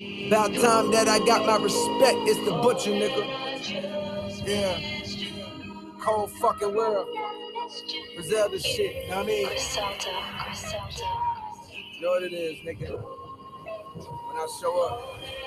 About time that I got my respect. It's the Butcher, nigga. Yeah. Cold fucking world. Griselda shit, you know what I mean? You know what it is, nigga. When I show up,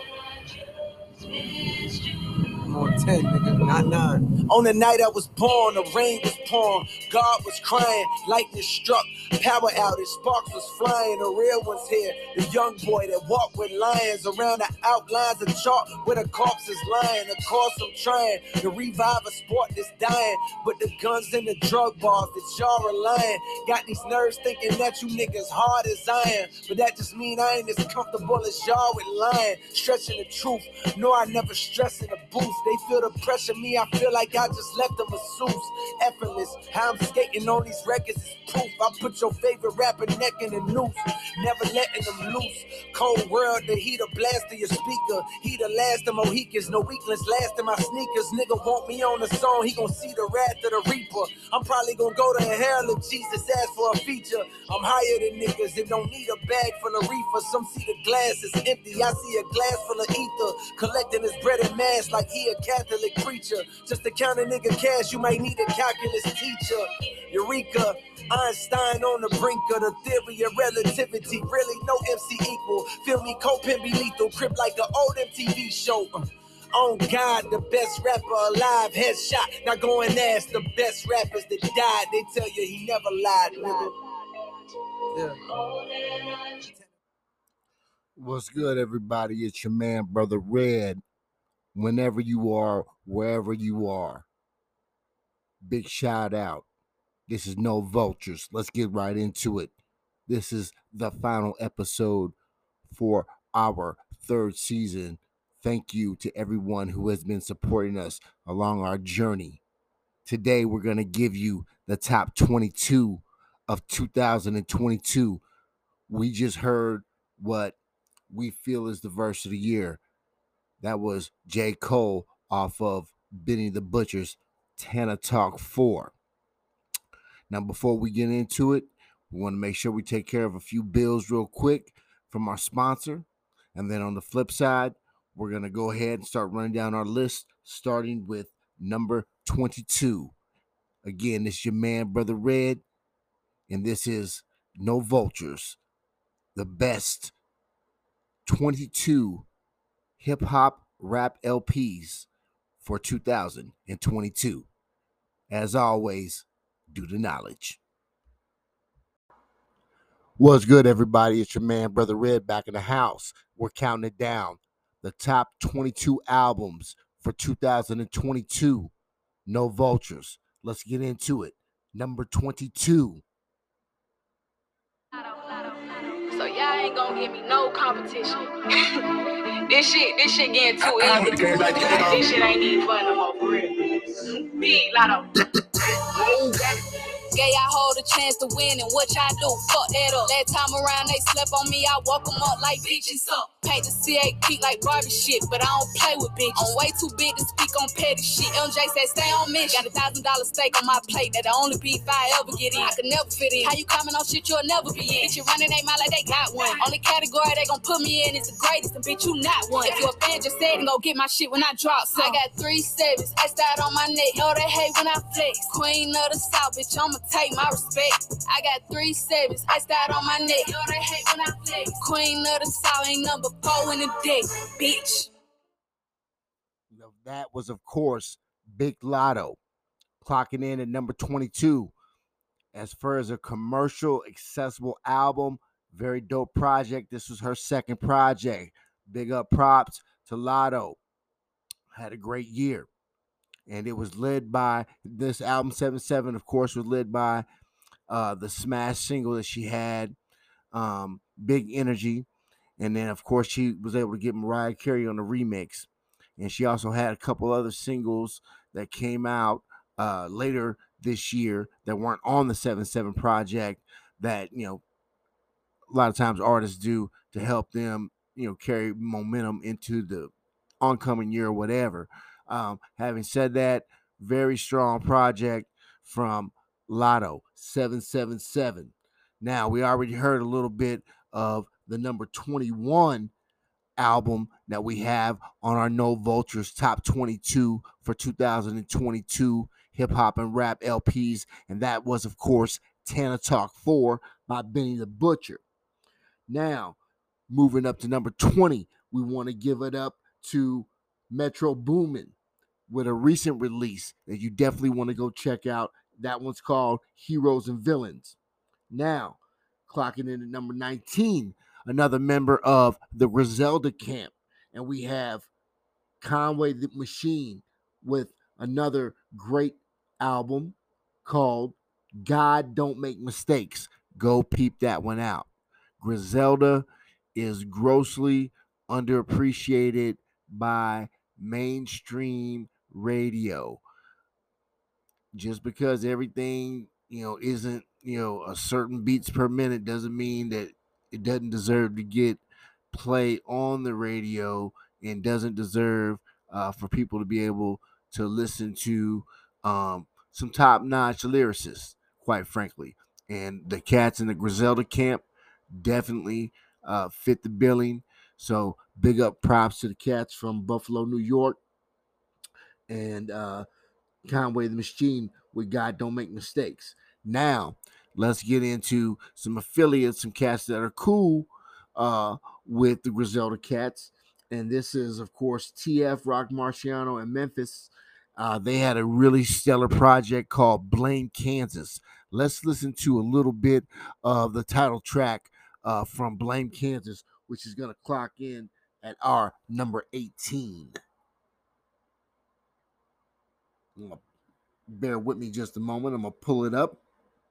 I'm on 10, nigga, not 9. On the night I was born, the rain was pouring, God was crying, lightning struck, power outage, sparks was flying, the real one's here, the young boy that walked with lions around the outlines of chalk where the corpse is lying. Of course I'm trying to revive a sport that's dying, but the guns and the drug bars that y'all relying got these nerves thinking that you niggas hard as iron, but that just mean I ain't as comfortable as y'all with lying, stretching the truth. No, I never stress in a booth. They feel the pressure, me, I feel like I just left them a masseuse. Effortless, how I'm skating on these records is proof. I put your favorite rapper neck in a noose, never letting them loose. Cold world, the heat of blast of your speaker. He the last of Mohicans, no weakness, last in my sneakers. Nigga want me on the song, he gon' see the wrath of the reaper. I'm probably gon' go to hell if Jesus asks for a feature. I'm higher than niggas and don't need a bag full of reefer. Some see the glass is empty, I see a glass full of ether. Collecting his bread and mass like he a Catholic preacher. Just to count a nigga cash, you might need a calculus teacher. Eureka, Einstein on the brink of the theory of relativity. Really no MC equal. Feel me, Copen be lethal. Crip like an old MTV show. On God, the best rapper alive, headshot. Now go and ask the best rappers that died. They tell you he never lied, nigga. Yeah. What's good, everybody? It's your man, Brother Red. Whenever you are, wherever you are, big shout out. This is No Vultures. Let's get right into it. This is the final episode for our third season. Thank you to everyone who has been supporting us along our journey. Today, we're going to give you the top 22 of 2022. We just heard what we feel is the verse of the year. That was J. Cole off of Benny the Butcher's Tana Talk 4. Now, before we get into it, we want to make sure we take care of a few bills real quick from our sponsor. And then on the flip side, we're going to go ahead and start running down our list, starting with number 22. Again, this is your man, Brother Red, and this is No Vultures, the best 22 hip-hop rap LPs for 2022. As always, due to knowledge. What's good, everybody? It's your man, Brother Red, back in the house. We're counting it down. The top 22 albums for 2022. No Vultures. Let's get into it. Number 22. So y'all ain't gonna give me no competition. This shit getting too easy. This shit ain't even fun no more, for real. Big Lotto. Gay, I hold a chance to win, and what y'all do? Fuck that up. Last time around, they slept on me, I woke them up like bitches up. Paint the CA peak like Barbie shit, but I don't play with bitches. I'm way too big to speak on petty shit. MJ said stay on mission. Got $1,000 steak on my plate, that the only beef I ever get in. I could never fit in. How you comment on shit you'll never be in? Bitch, you running they mouth like they got one. Only category they gon' put me in is the greatest, and bitch, you not one. If you a fan, just say it and go get my shit when I drop some. I got 3 sevens, iced out on my neck. Know they hate when I flex. Queen of the South, bitch, I'ma take my respect. I got 3 sevens, iced out on my neck. Know they hate when I flex. Queen of the South, ain't number 4 in the deck, bitch. That was, of course, Big Lotto, clocking in at number 22. As far as a commercial accessible album, very dope project. This was her second project. Big up props to Lotto. Had a great year. And it was led by, this album 77, of course, was led by the smash single that she had, Big Energy. And then, of course, she was able to get Mariah Carey on the remix. And she also had a couple other singles that came out later this year that weren't on the 77 project that, you know, a lot of times artists do to help them, you know, carry momentum into the oncoming year or whatever. Having said that, very strong project from Lotto 777. Now, we already heard a little bit of the number 21 album that we have on our No Vultures Top 22 for 2022 hip hop and rap LPs, and that was, of course, Tana Talk 4 by Benny the Butcher. Now, moving up to number 20, we want to give it up to Metro Boomin with a recent release that you definitely want to go check out. That one's called Heroes and Villains. Now, clocking in at number 19, another member of the Griselda camp, and we have Conway the Machine with another great album called God Don't Make Mistakes. Go peep that one out. Griselda is grossly underappreciated by mainstream radio. Just because everything, isn't, a certain beats per minute doesn't mean that it doesn't deserve to get played on the radio and doesn't deserve for people to be able to listen to some top-notch lyricists, quite frankly. And the cats in the Griselda camp definitely fit the billing. So big up props to the cats from Buffalo, New York, and Conway the Machine with God Don't Make Mistakes. Now, let's get into some affiliates, some cats that are cool with the Griselda cats. And this is, of course, TF, Rock Marciano, and Memphis. They had a really stellar project called Blame Kansas. Let's listen to a little bit of the title track from Blame Kansas, which is going to clock in at our number 18. Bear with me just a moment. I'm going to pull it up.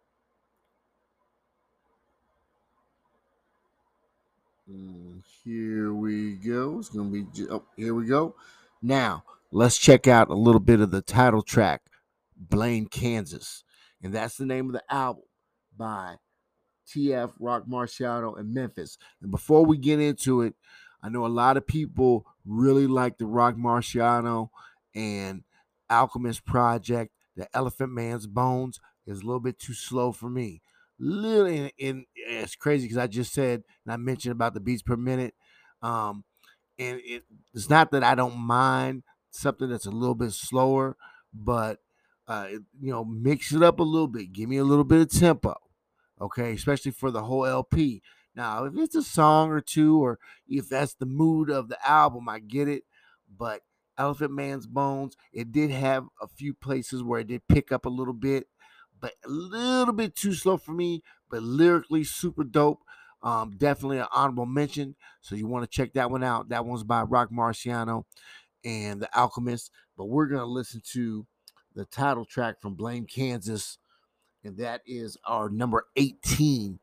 Here we go. It's going to be, here we go. Now, let's check out a little bit of the title track, Blame Kansas. And that's the name of the album by TF, Rock Marciano, and Memphis. And before we get into it, I know a lot of people really like the Rock Marciano and Alchemist project. The Elephant Man's Bones is a little bit too slow for me. It's crazy because I just said, and I mentioned about the beats per minute. And it's not that I don't mind something that's a little bit slower, but mix it up a little bit. Give me a little bit of tempo, okay? Especially for the whole LP. Now, if it's a song or two, or if that's the mood of the album, I get it. But Elephant Man's Bones, it did have a few places where it did pick up a little bit, but a little bit too slow for me, but lyrically super dope. Definitely an honorable mention. So you want to check that one out. That one's by Rock Marciano and The Alchemist. But we're going to listen to the title track from Blame Kansas, and that is our number 18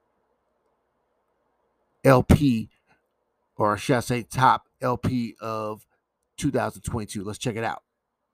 LP, or should I say top LP of 2022. Let's check it out.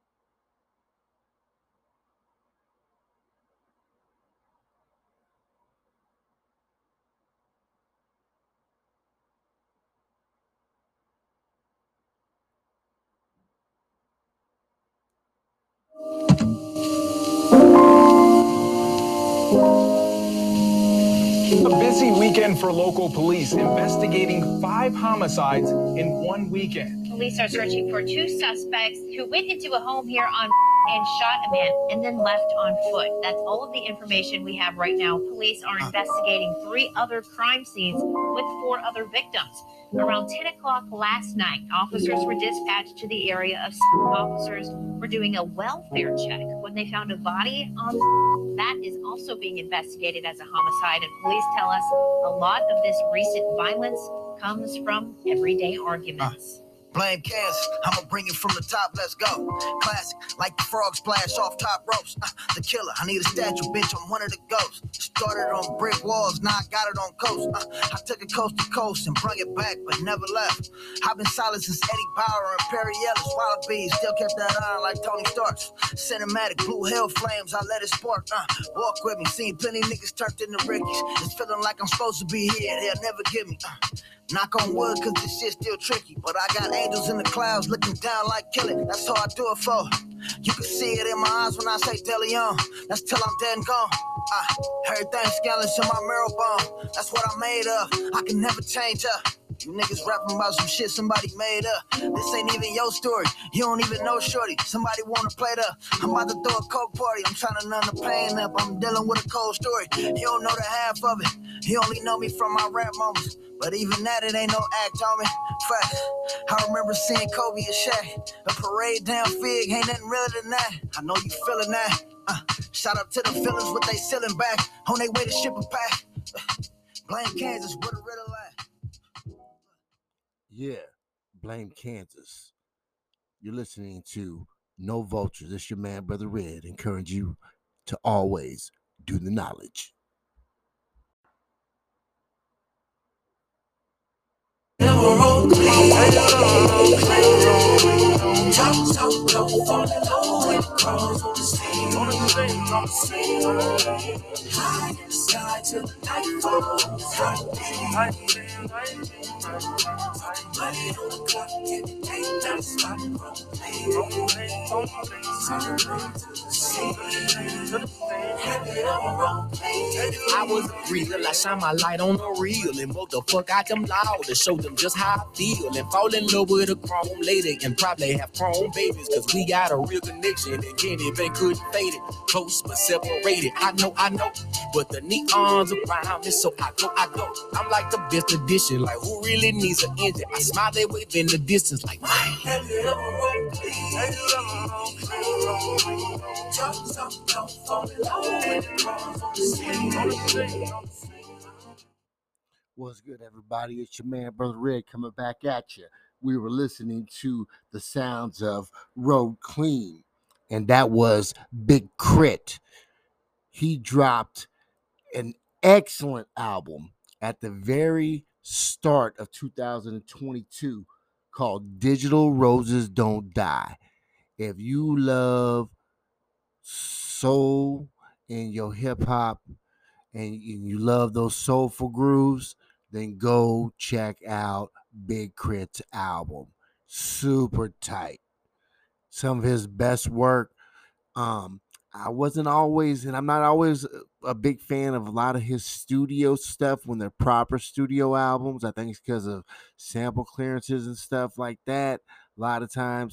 A busy weekend for local police, investigating 5 homicides in one weekend. Police are searching for 2 suspects who went into a home here on and shot a man and then left on foot. That's all of the information we have right now. Police are investigating 3 other crime scenes with 4 other victims. Around 10 o'clock last night, officers were dispatched to the area of officers were doing a welfare check when they found a body on that is also being investigated as a homicide. And police tell us a lot of this recent violence comes from everyday arguments. Blame Kansas, I'ma bring it from the top, let's go. Classic, like the frog splash off top ropes. The killer, I need a statue, bitch, I'm one of the ghosts. Started on brick walls, now I got it on coast. I took it coast to coast and brung it back, but never left. I've been silent since Eddie Bauer and Perry Ellis. Wallabies, still kept that iron like Tony Stark's. Cinematic, blue hell flames, I let it spark. Walk with me, seen plenty niggas turned into Rickies. It's feeling like I'm supposed to be here, they'll never give me. Knock on wood, cause this shit's still tricky. But I got angels in the clouds looking down like kill it. That's all I do it for. You can see it in my eyes when I say De Leon. That's till I'm dead and gone. Everything scandalous in my marrow bone. That's what I'm made of. I can never change up. You niggas rapping about some shit somebody made up. This ain't even your story. You don't even know shorty. Somebody wanna play the. I'm about to throw a coke party. I'm trying to numb the pain up. I'm dealing with a cold story. You don't know the half of it. You only know me from my rap moments. But even that, it ain't no act on me. Fact, I remember seeing Kobe and Shaq. A parade down Fig, ain't nothing realer than that. I know you feeling that. Shout out to the feelings with they ceiling back. On their way to ship a pack. Blame Kansas, where the riddle at? Yeah, blame Kansas. You're listening to No Vultures. It's your man, Brother Red, encourage you to always do the knowledge. High in the sky till the night falls. Money on the clock, ain't that spot I was real, I shine my light on the real and woke the fuck out them loud to show them just how I feel and fall in love with a chrome lady and probably have chrome babies cause we got a real connection and can't even couldn't fade it. Close but separated, I know, but the neons around me so I go. I'm like the best edition, like who really needs an engine? I smile, they wave in the distance like man. Have you ever run clean? Have you ever run clean? Don't fall in love with the cars on the scene. What's good, everybody? It's your man, Brother Red, coming back at you. We were listening to the sounds of Road Clean, and that was Big Crit. He dropped an excellent album at the very start of 2022 called Digital Roses Don't Die. If you love soul and your hip hop and you love those soulful grooves, then go check out Big Crit's album. Super tight. Some of his best work. I wasn't always, and I'm not always a big fan of a lot of his studio stuff when they're proper studio albums. I think it's because of sample clearances and stuff like that. A lot of times,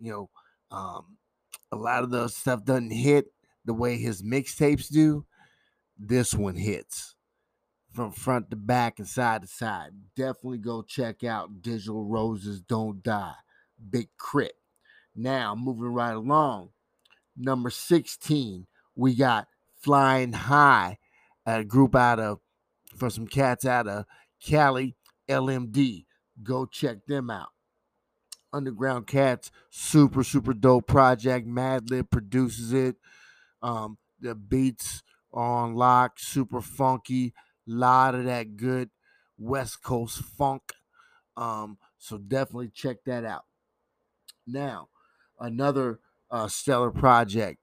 a lot of the stuff doesn't hit the way his mixtapes do. This one hits from front to back and side to side. Definitely go check out Digital Roses Don't Die, Big Crit. Now, moving right along, number 16, we got Flying High, a group for some cats out of Cali, LMD. Go check them out. Underground Cats, super, super dope project. Madlib produces it. The beats are on lock, super funky. Lot of that good West Coast funk. So definitely check that out. Now, another stellar project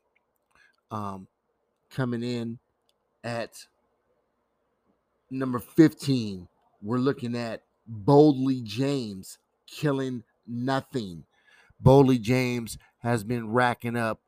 coming in at number 15. We're looking at Boldly James, Killing Nothing. Boldly James has been racking up,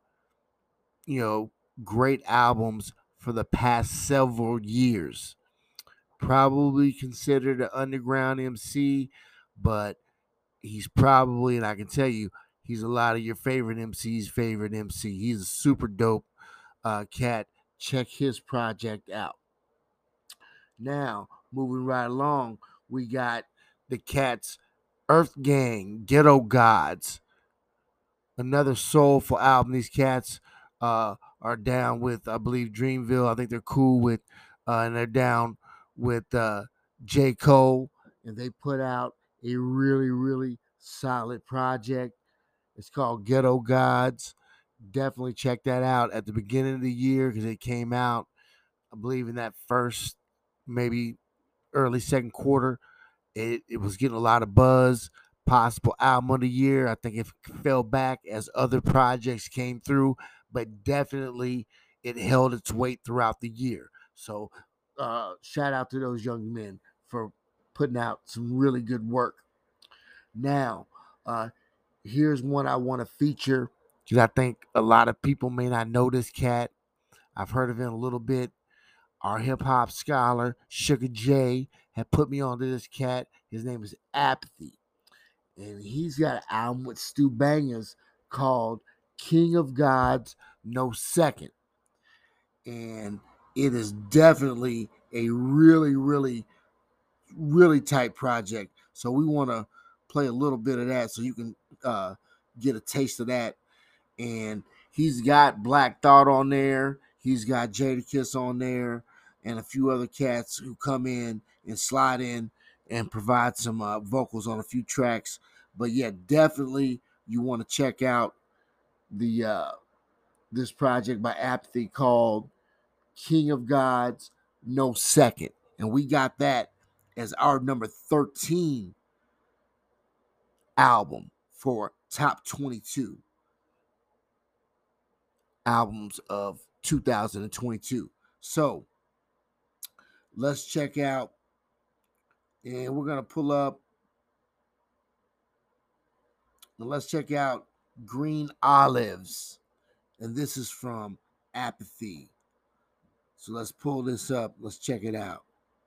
great albums for the past several years. Probably considered an underground MC, but he's probably, and I can tell you, he's a lot of your favorite MC's favorite MC. He's a super dope cat. Check his project out. Now, moving right along, we got the Cats Earth Gang, Ghetto Gods. Another soulful album. These cats are down with, I believe, Dreamville. I think they're cool with, and they're down with J. Cole. And they put out a really, really solid project. It's called Ghetto Gods. Definitely check that out at the beginning of the year because it came out, I believe, in that first, maybe early second quarter. It was getting a lot of buzz. Possible album of the year. I think it fell back as other projects came through, but definitely it held its weight throughout the year. So shout out to those young men for putting out some really good work. Now, here's one I want to feature because I think a lot of people may not know this cat. I've heard of him a little bit. Our hip-hop scholar, Sugar J, had put me onto this cat. His name is Apathy. And he's got an album with Stu Bangers called King of Gods, No Second. And it is definitely a really, really, really tight project. So we want to play a little bit of that so you can get a taste of that. And he's got Black Thought on there. He's got Jadakiss on there and a few other cats who come in and slide in and provide some vocals on a few tracks. But yeah, definitely you want to check out the this project by Apathy called King of Gods, No Second. And we got that as our number 13 album for top 22 albums of 2022. So let's check out, and we're gonna pull up, and let's check out Green Olives, and this is from Apathy. So let's pull this up. Let's check it out.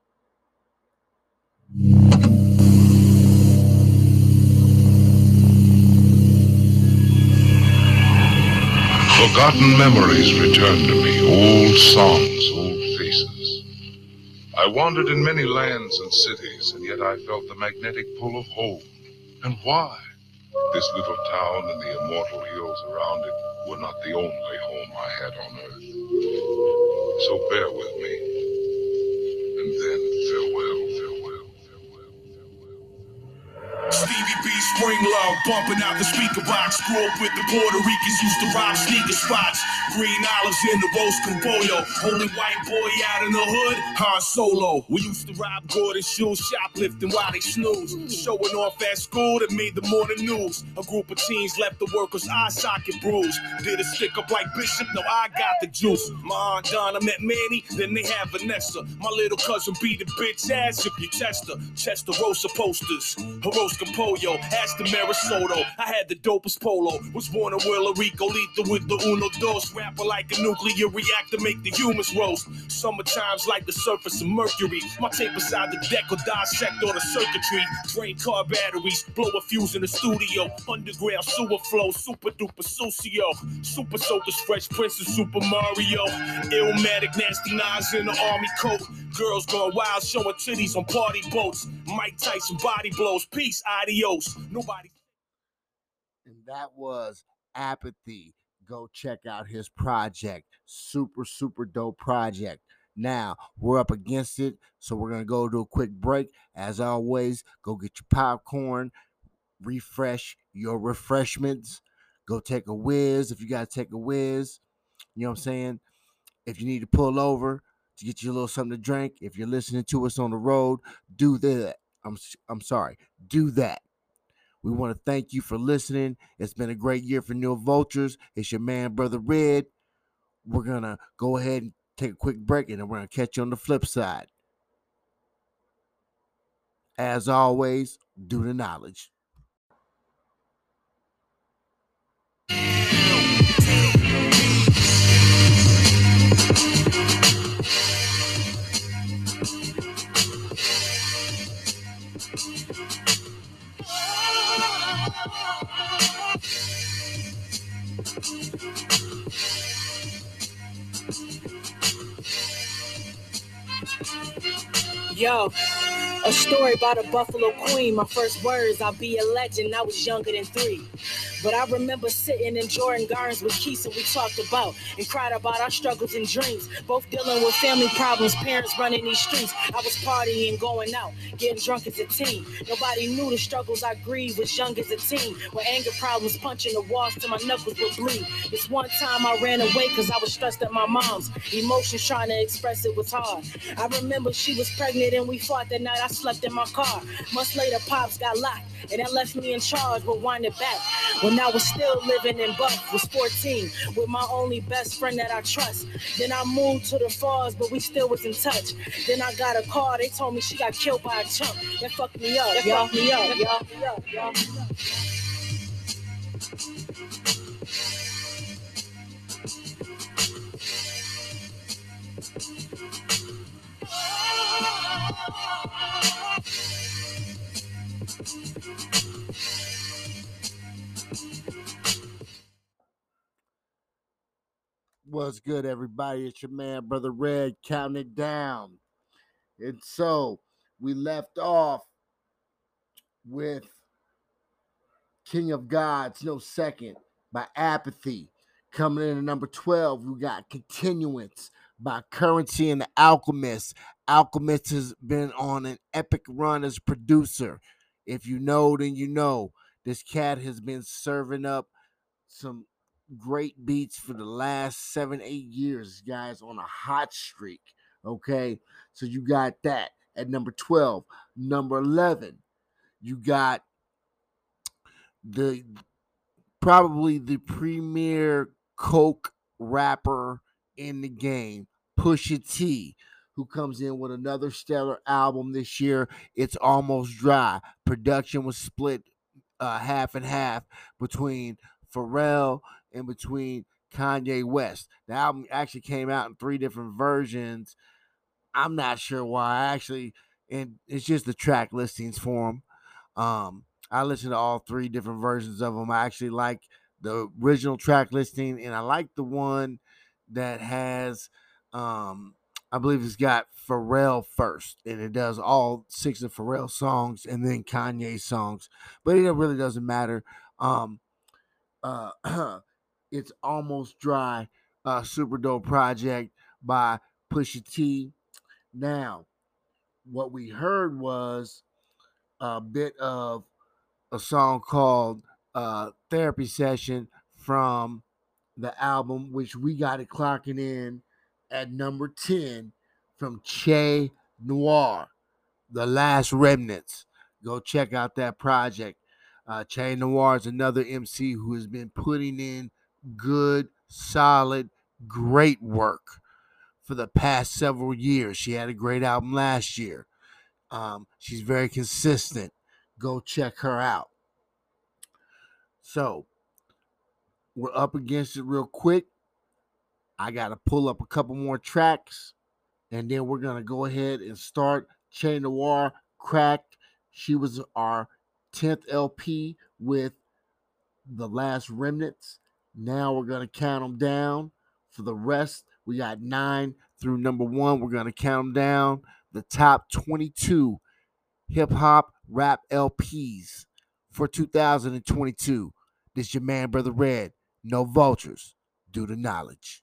Forgotten memories returned to me, old songs, old faces. I wandered in many lands and cities, and yet I felt the magnetic pull of home. And why? This little town and the immortal hills around it were not the only home I had on earth. So bear with me, and then farewell, farewell, farewell, farewell. Stevie B, Spring Love, bumping out the speaker box. Grew up with the Puerto Ricans, used to rob sneaker spots. Green olives in the roast con pollo. Only white boy out in the hood, Han Solo. We used to rob Gordon's shoes, shoplifting while they snooze. Showing off at school that made the morning news. A group of teens left the workers' eye socket bruised. Did a stick up like Bishop, no, I got the juice. My Aunt Donna met Manny, then they had Vanessa. My little cousin beat the bitch ass if you test her. Chester Rosa posters, her roast con pollo. Asked the Marisoto, I had the dopest polo. Was born in Puerto Rico, lethal with the uno dos. Rapper like a nuclear reactor, make the humans roast. Summertime's like the surface of Mercury. My tape beside the deck will dissect all the circuitry. Drain car batteries, blow a fuse in the studio. Underground sewer flow, super duper sucio. Super soakers, Fresh Prince of Super Mario. Illmatic, nasty nines in the army coat. Girls going wild, showing titties on party boats. Mike Tyson body blows, peace, adios. Nobody. And that was Apathy. Go check out his project. Super, super dope project. Now, we're up against it, so we're going to go to a quick break. As always, go get your popcorn, refresh your refreshments, go take a whiz if you got to take a whiz. You know what I'm saying? If you need to pull over to get you a little something to drink, if you're listening to us on the road, do that. I'm sorry, do that. We want to thank you for listening. It's been a great year for New Vultures. It's your man, Brother Red. We're going to go ahead and take a quick break, and then we're going to catch you on the flip side. As always, do the knowledge. Yo, a story about a Buffalo Queen. My first words, I'll be a legend. I was younger than 3. But I remember sitting in Jordan Gardens with Keisha. We talked about and cried about our struggles and dreams. Both dealing with family problems, parents running these streets. I was partying, going out, getting drunk as a teen. Nobody knew the struggles I grieved was young as a teen. With anger problems, punching the walls till my knuckles would bleed. This one time I ran away because I was stressed at my mom's. Emotions trying to express it was hard. I remember she was pregnant and we fought that night. I slept in my car. Months later, Pops got locked. And that left me in charge, but wind it back. When I was still living in Buff, was 14, with my only best friend that I trust. Then I moved to the Falls, but we still was in touch. Then I got a call, they told me she got killed by a chump. That fucked me up, y'all. What's good, everybody? It's your man, Brother Red, counting it down. And so we left off with King of Gods, No Second by Apathy. Coming in at number 12, we got Continuance by Currency and the Alchemist. Alchemist has been on an epic run as producer. If you know, then you know. This cat has been serving up some great beats for the last 7-8 years, guys, on a hot streak. Okay, so you got that at number 12. Number 11, you got probably the premier coke rapper in the game, Pusha T, who comes in with another stellar album this year. It's Almost Dry. Production was split half and half between Pharrell and between Kanye West. The album actually came out in 3 different versions. I'm not sure why. And it's just the track listings for them. I listened to all 3 different versions of them. I actually like the original track listing, and I like the one that has, I believe it's got Pharrell first, and it does all 6 of Pharrell songs and then Kanye songs, but it really doesn't matter. It's Almost Dry, super dope project by Pusha T. Now, what we heard was a bit of a song called Therapy Session from the album, which we got it clocking in at number 10 from Che Noir, The Last Remnants. Go check out that project. Che Noir is another MC who has been putting in good, solid, great work for the past several years. She had a great album last year. She's very consistent. Go check her out. So, we're up against it real quick. I got to pull up a couple more tracks, and then we're going to go ahead and start. Che Noir, Cracked. She was our 10th LP with The Last Remnants. Now we're going to count them down. For the rest, we got 9 through number 1. We're going to count them down. The top 22 hip-hop rap LPs for 2022. This is your man, Brother Red. No vultures, due to knowledge.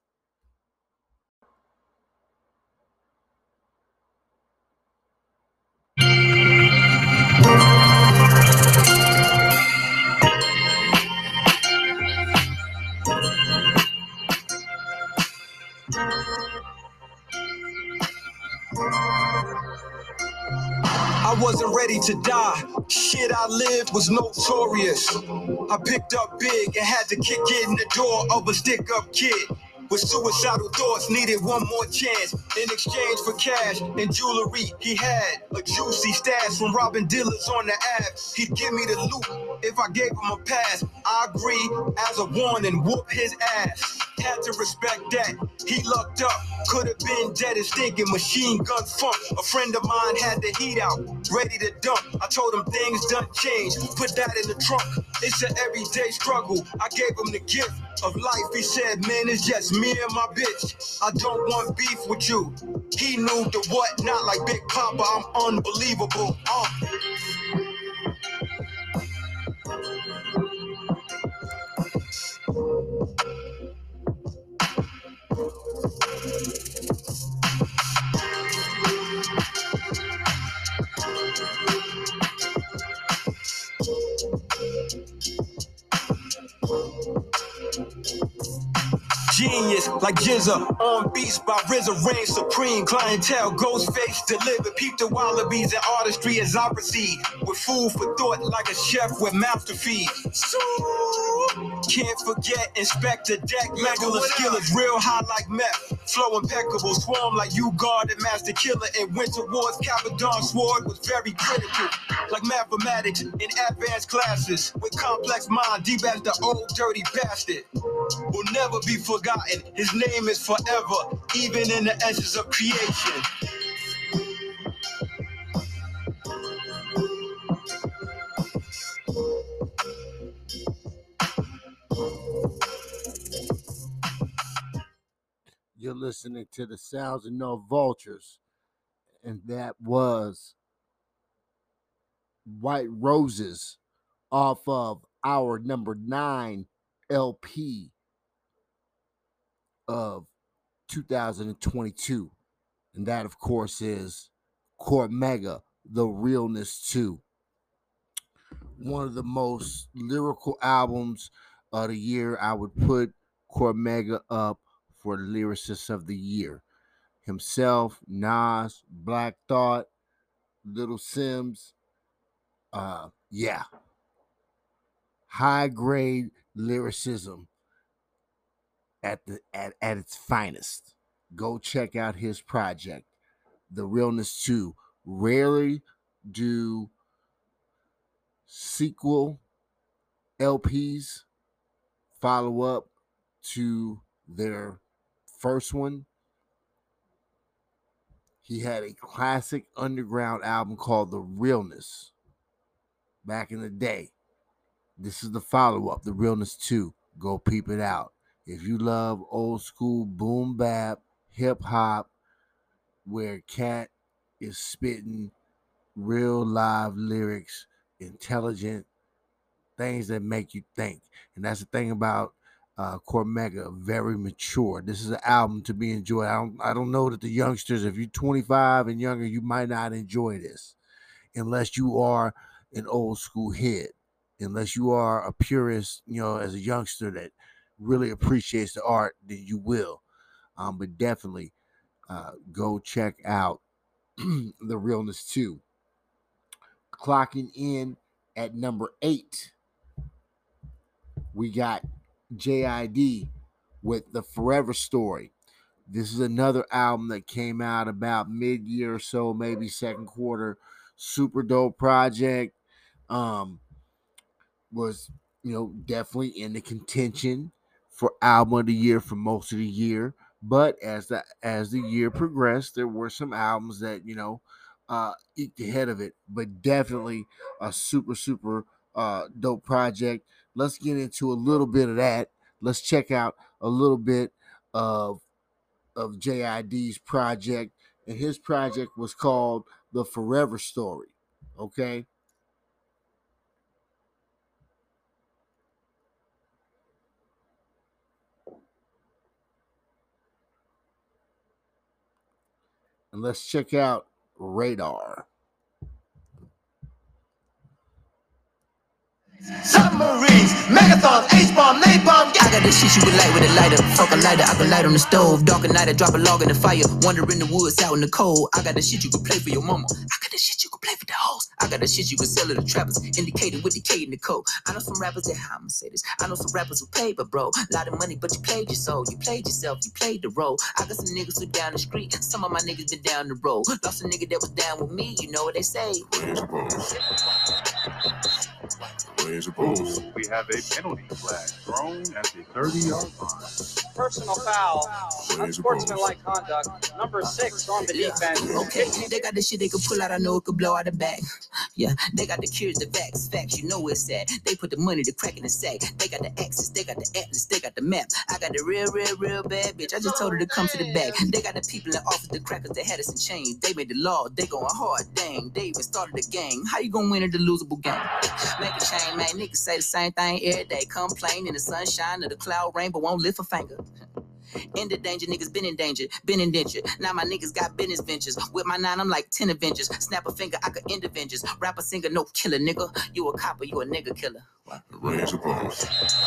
I wasn't ready to die. Shit I lived was notorious. I picked up big and had to kick it in the door of a stick-up kid. With suicidal thoughts, needed one more chance. In exchange for cash and jewelry, he had a juicy stash from robbing dealers on the app. He'd give me the loot if I gave him a pass. I agree as a warning, whoop his ass. Had to respect that. He lucked up, could have been dead and stinking machine gun funk. A friend of mine had the heat out, ready to dump. I told him things done changed, put that in the trunk. It's an everyday struggle. I gave him the gift of life. He said, man, it's just me and my bitch. I don't want beef with you. He knew the what, not like Big Papa. I'm unbelievable. Genius like Jizza, on beats by RZA, reign supreme. Clientele, Ghostface delivered. Peep the wallabies and artistry as I proceed. With food for thought like a chef with mouth to feed. So, can't forget Inspector Deck. Medulla skill is real high like meth. Flow impeccable, swarm like you guarded Master Killer. And went towards Capadon Sword was very critical. Like mathematics in advanced classes. With complex mind, deep as the old dirty bastard. Will never be forgotten. His name is forever, even in the ashes of creation. listening to the sounds of No Vultures, and that was White Roses off of our number 9 LP of 2022. And that, of course, is Cormega, The Realness 2. One of the most lyrical albums of the year. I would put Cormega up for Lyricist of the Year. Himself, Nas, Black Thought, Little Sims. Yeah. High grade lyricism at its finest. Go check out his project, The Realness 2. Rarely do sequel LPs follow up to their first one. He had a classic underground album called The Realness back in the day. This is the follow-up, The Realness 2. Go peep it out. If you love old school boom bap, hip hop, where Cat is spitting real live lyrics, intelligent things that make you think. And that's the thing about Cormega, very mature. This is an album to be enjoyed. I don't know that the youngsters, if you're 25 and younger, you might not enjoy this unless you are an old school head, unless you are a purist, as a youngster that really appreciates the art, then you will. But definitely go check out The Realness 2. Clocking in at number 8, we got JID with The Forever Story. This is another album that came out about mid-year or so, maybe second quarter. Super dope project. Was, definitely in the contention for album of the year for most of the year. But as the year progressed, there were some albums that, eked ahead of it. But definitely a super, super dope project. Let's get into a little bit of that. Let's check out a little bit of JID's project. And his project was called The Forever Story. Okay? And let's check out Radar. Submarines, megathons, H-bomb, napalm. I got this shit you would light with a lighter. Fuck a lighter, I can light on the stove. Dark at night, I drop a log in the fire. Wander in the woods, out in the cold. I got the shit you could play for your mama. I got the shit you could play for the hoes. I got the shit you could sell to the trappers. Indicated with decay in the code. I know some rappers that, I'ma say this. I know some rappers who pay, but bro, a lot of money, but you played your soul. You played yourself, you played the role. I got some niggas who down the street. Some of my niggas been down the road. Lost a nigga that was down with me, you know what they say. We have a penalty flag thrown at the 30-yard line. Personal foul, unsportsmanlike conduct, number 6 on the defense. Okay, they got the shit they could pull out, I know it could blow out the bag. Yeah, they got the cures, the facts, you know it's sad. They put the money, the crack in the sack. They got the axis, they got the atlas, they got the map. I got the real bad bitch, I just told her to come to the back. They got the people in office, the crackers, they had us in chains. They made the law, they going hard, dang. They even started the gang. How you gonna win at the losable game? Make a change, man, niggas say the same thing every day. Complain in the sunshine or the cloud rain, but won't lift a finger. In the danger, niggas been in danger, been indentured. Now my niggas got business ventures. With my 9, I'm like 10 Avengers. Snap a finger, I could end Avengers. Rapper, singer, no killer, nigga. You a copper, you a nigga killer. Raise opposed.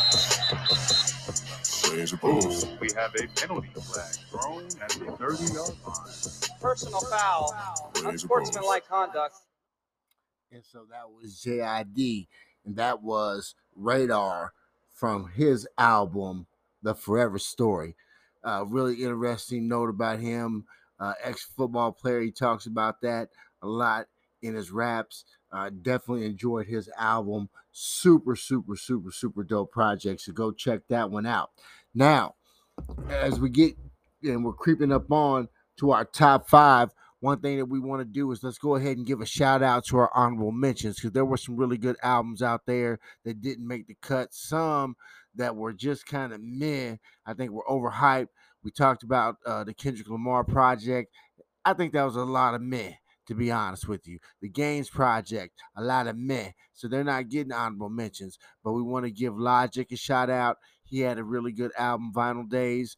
We have a penalty flag thrown at the 30-yard line. Personal foul, unsportsmanlike conduct. And so that was JID, and that was Radar from his album, The Forever Story. Really interesting note about him. Ex-football player. He talks about that a lot in his raps. Definitely enjoyed his album. Super, super, super, super dope project. So go check that one out. Now, as we get, and we're creeping up on to our top 5, one thing that we want to do is let's go ahead and give a shout out to our honorable mentions, because there were some really good albums out there that didn't make the cut. Some that were just kind of meh. I think were overhyped. We talked about the Kendrick Lamar project. I think that was a lot of meh, to be honest with you. The Gaines project, a lot of meh. So they're not getting honorable mentions. But we want to give Logic a shout out. He had a really good album, Vinyl Days.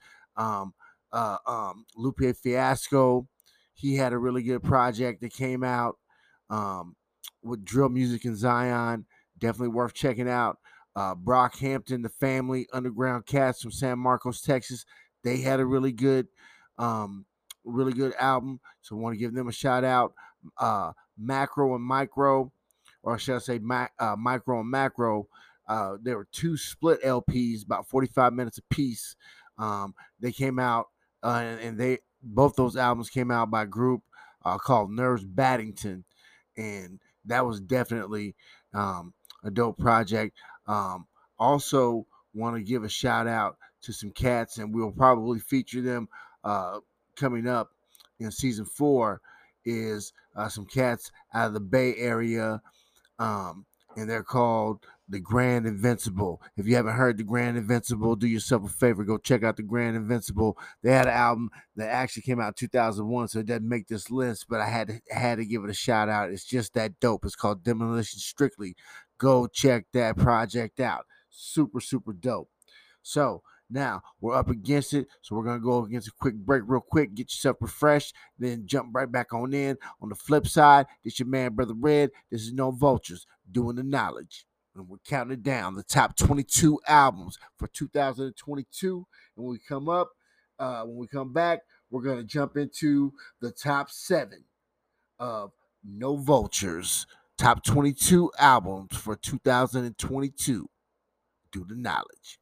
Lupe Fiasco, he had a really good project that came out with drill music in Zion. Definitely worth checking out. Brockhampton, the Family, Underground Cats from San Marcos, Texas. They had a really good album. So I want to give them a shout out. Macro and Micro, or should I say Micro and Macro. There were two split LPs, about 45 minutes apiece. They came out, and they both those albums came out by a group called Nerves Baddington, and that was definitely a dope project. Also want to give a shout out to some cats, and we'll probably feature them coming up in season 4. Is some cats out of the Bay Area, and they're called The Grand Invincible. If you haven't heard The Grand Invincible, do yourself a favor, go check out The Grand Invincible. They had an album that actually came out in 2001, so it doesn't make this list, but I had to give it a shout out. It's just that dope. It's called Demolition Strictly. Go check that project out. Super, super dope. So now we're up against it, so we're going to go against a quick break real quick, get yourself refreshed, then jump right back on in. On the flip side, this your man, Brother Red. This is No Vultures, doing the knowledge. And we're counting down the top 22 albums for 2022. And when we come back, we're going to jump into the top 7 of No Vultures. Top 22 albums for 2022. Do the knowledge.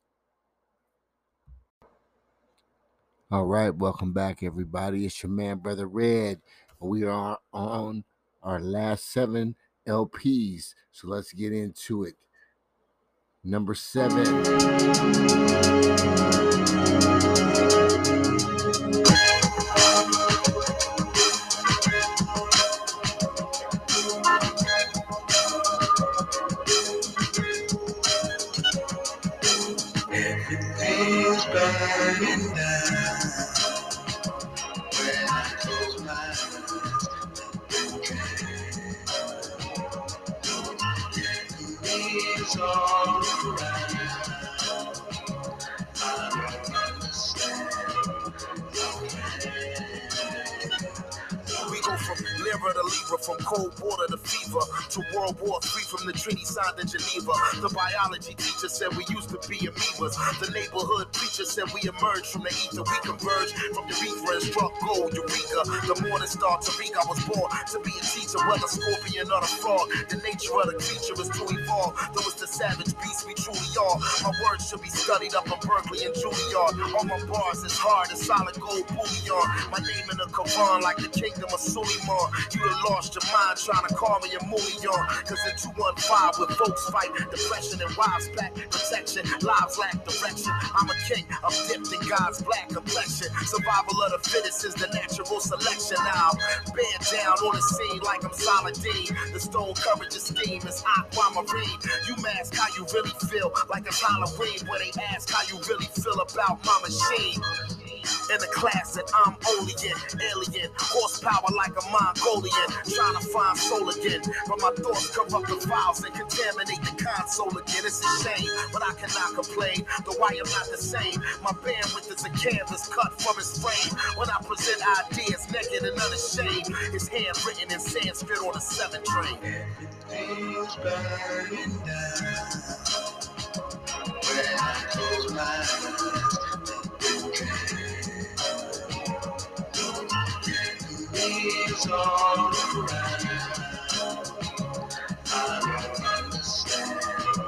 All right, welcome back, everybody. It's your man, Brother Red. We are on our last 7 LPs, so let's get into it. Number 7. Everything's burning down when I close my eyes. It's all around. I don't understand. We go from Lyra to Libra, from cold water to fever, to World War III, from the treaty signed in Geneva. The biology teacher said we used to be amoebas. The neighborhood preacher said we emerged from the ether. We converged from urethra and struck gold, Eureka. The morning star, Tariq, I was born to be a teacher, whether scorpion or the frog. The nature of the creature is to evolve. Though it's the savage beast we truly are. My words should be studied up in Berkeley and Juilliard. All my bars is hard as solid gold bullion. My name in the Quran like the kingdom of Suleiman. You done lost your mind trying to call me a Mulion. Cause in 215 with folks fight depression and wives back protection. Lives lack direction. I'm a king, I'm dipped in God's black complexion. Survival of the fittest is the natural selection. Now bear down on the scene like I'm Saladin. The stone courage scheme is aquamarine. You mask how you really feel like it's Halloween, where they ask how you really feel about my machine. In the class that I'm only in, alien, horsepower like a Mongolian, trying to find soul again, but my thoughts corrupt the files and contaminate the console again. It's a shame, but I cannot complain, though I am not the same. My bandwidth is a canvas cut from his frame. When I present ideas naked and unashamed, it's handwritten in Sanskrit on a 7 train. Everything's burning down when I close my eyes. It's all around. I don't understand.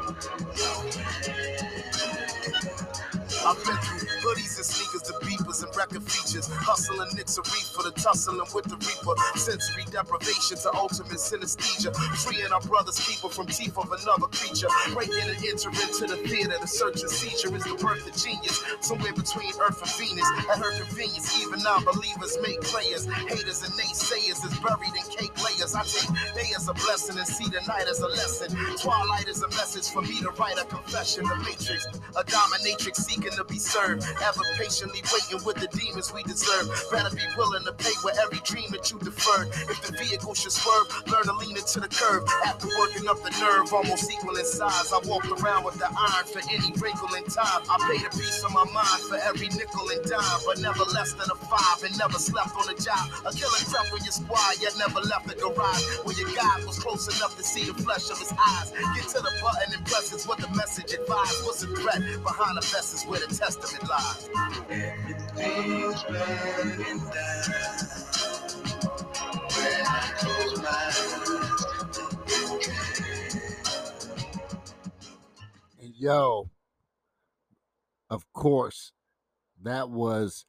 I've been through hoodies and sneakers, the beepers and record features, hustling nicks and reef for the tussling with the reaper, sensory deprivation to ultimate synesthesia, freeing our brother's keeper from teeth of another creature, breaking and entering into the theater. The search and seizure is the birth of genius, somewhere between Earth and Venus. At her convenience, even non-believers make players, haters and naysayers is buried in cake layers. I take day as a blessing and see the night as a lesson. Twilight is a message for me to write a confession. The matrix, a dominatrix seeking to be served. Ever patiently waiting with the demons we deserve. Better be willing to pay with every dream that you deferred. If the vehicle should swerve, learn to lean into the curve. After working up the nerve, almost equal in size, I walked around with the iron for any wrinkle in time. I paid a piece of my mind for every nickel and dime, but never less than a 5 and never slept on the job. A killer crept with your squad, yet never left the garage. Where your God was close enough to see the flesh of his eyes. Get to the button and press is what the message advised. What's the threat behind the vest is where the testament lies. Everything's burning down when I close my eyes. And yo, of course, that was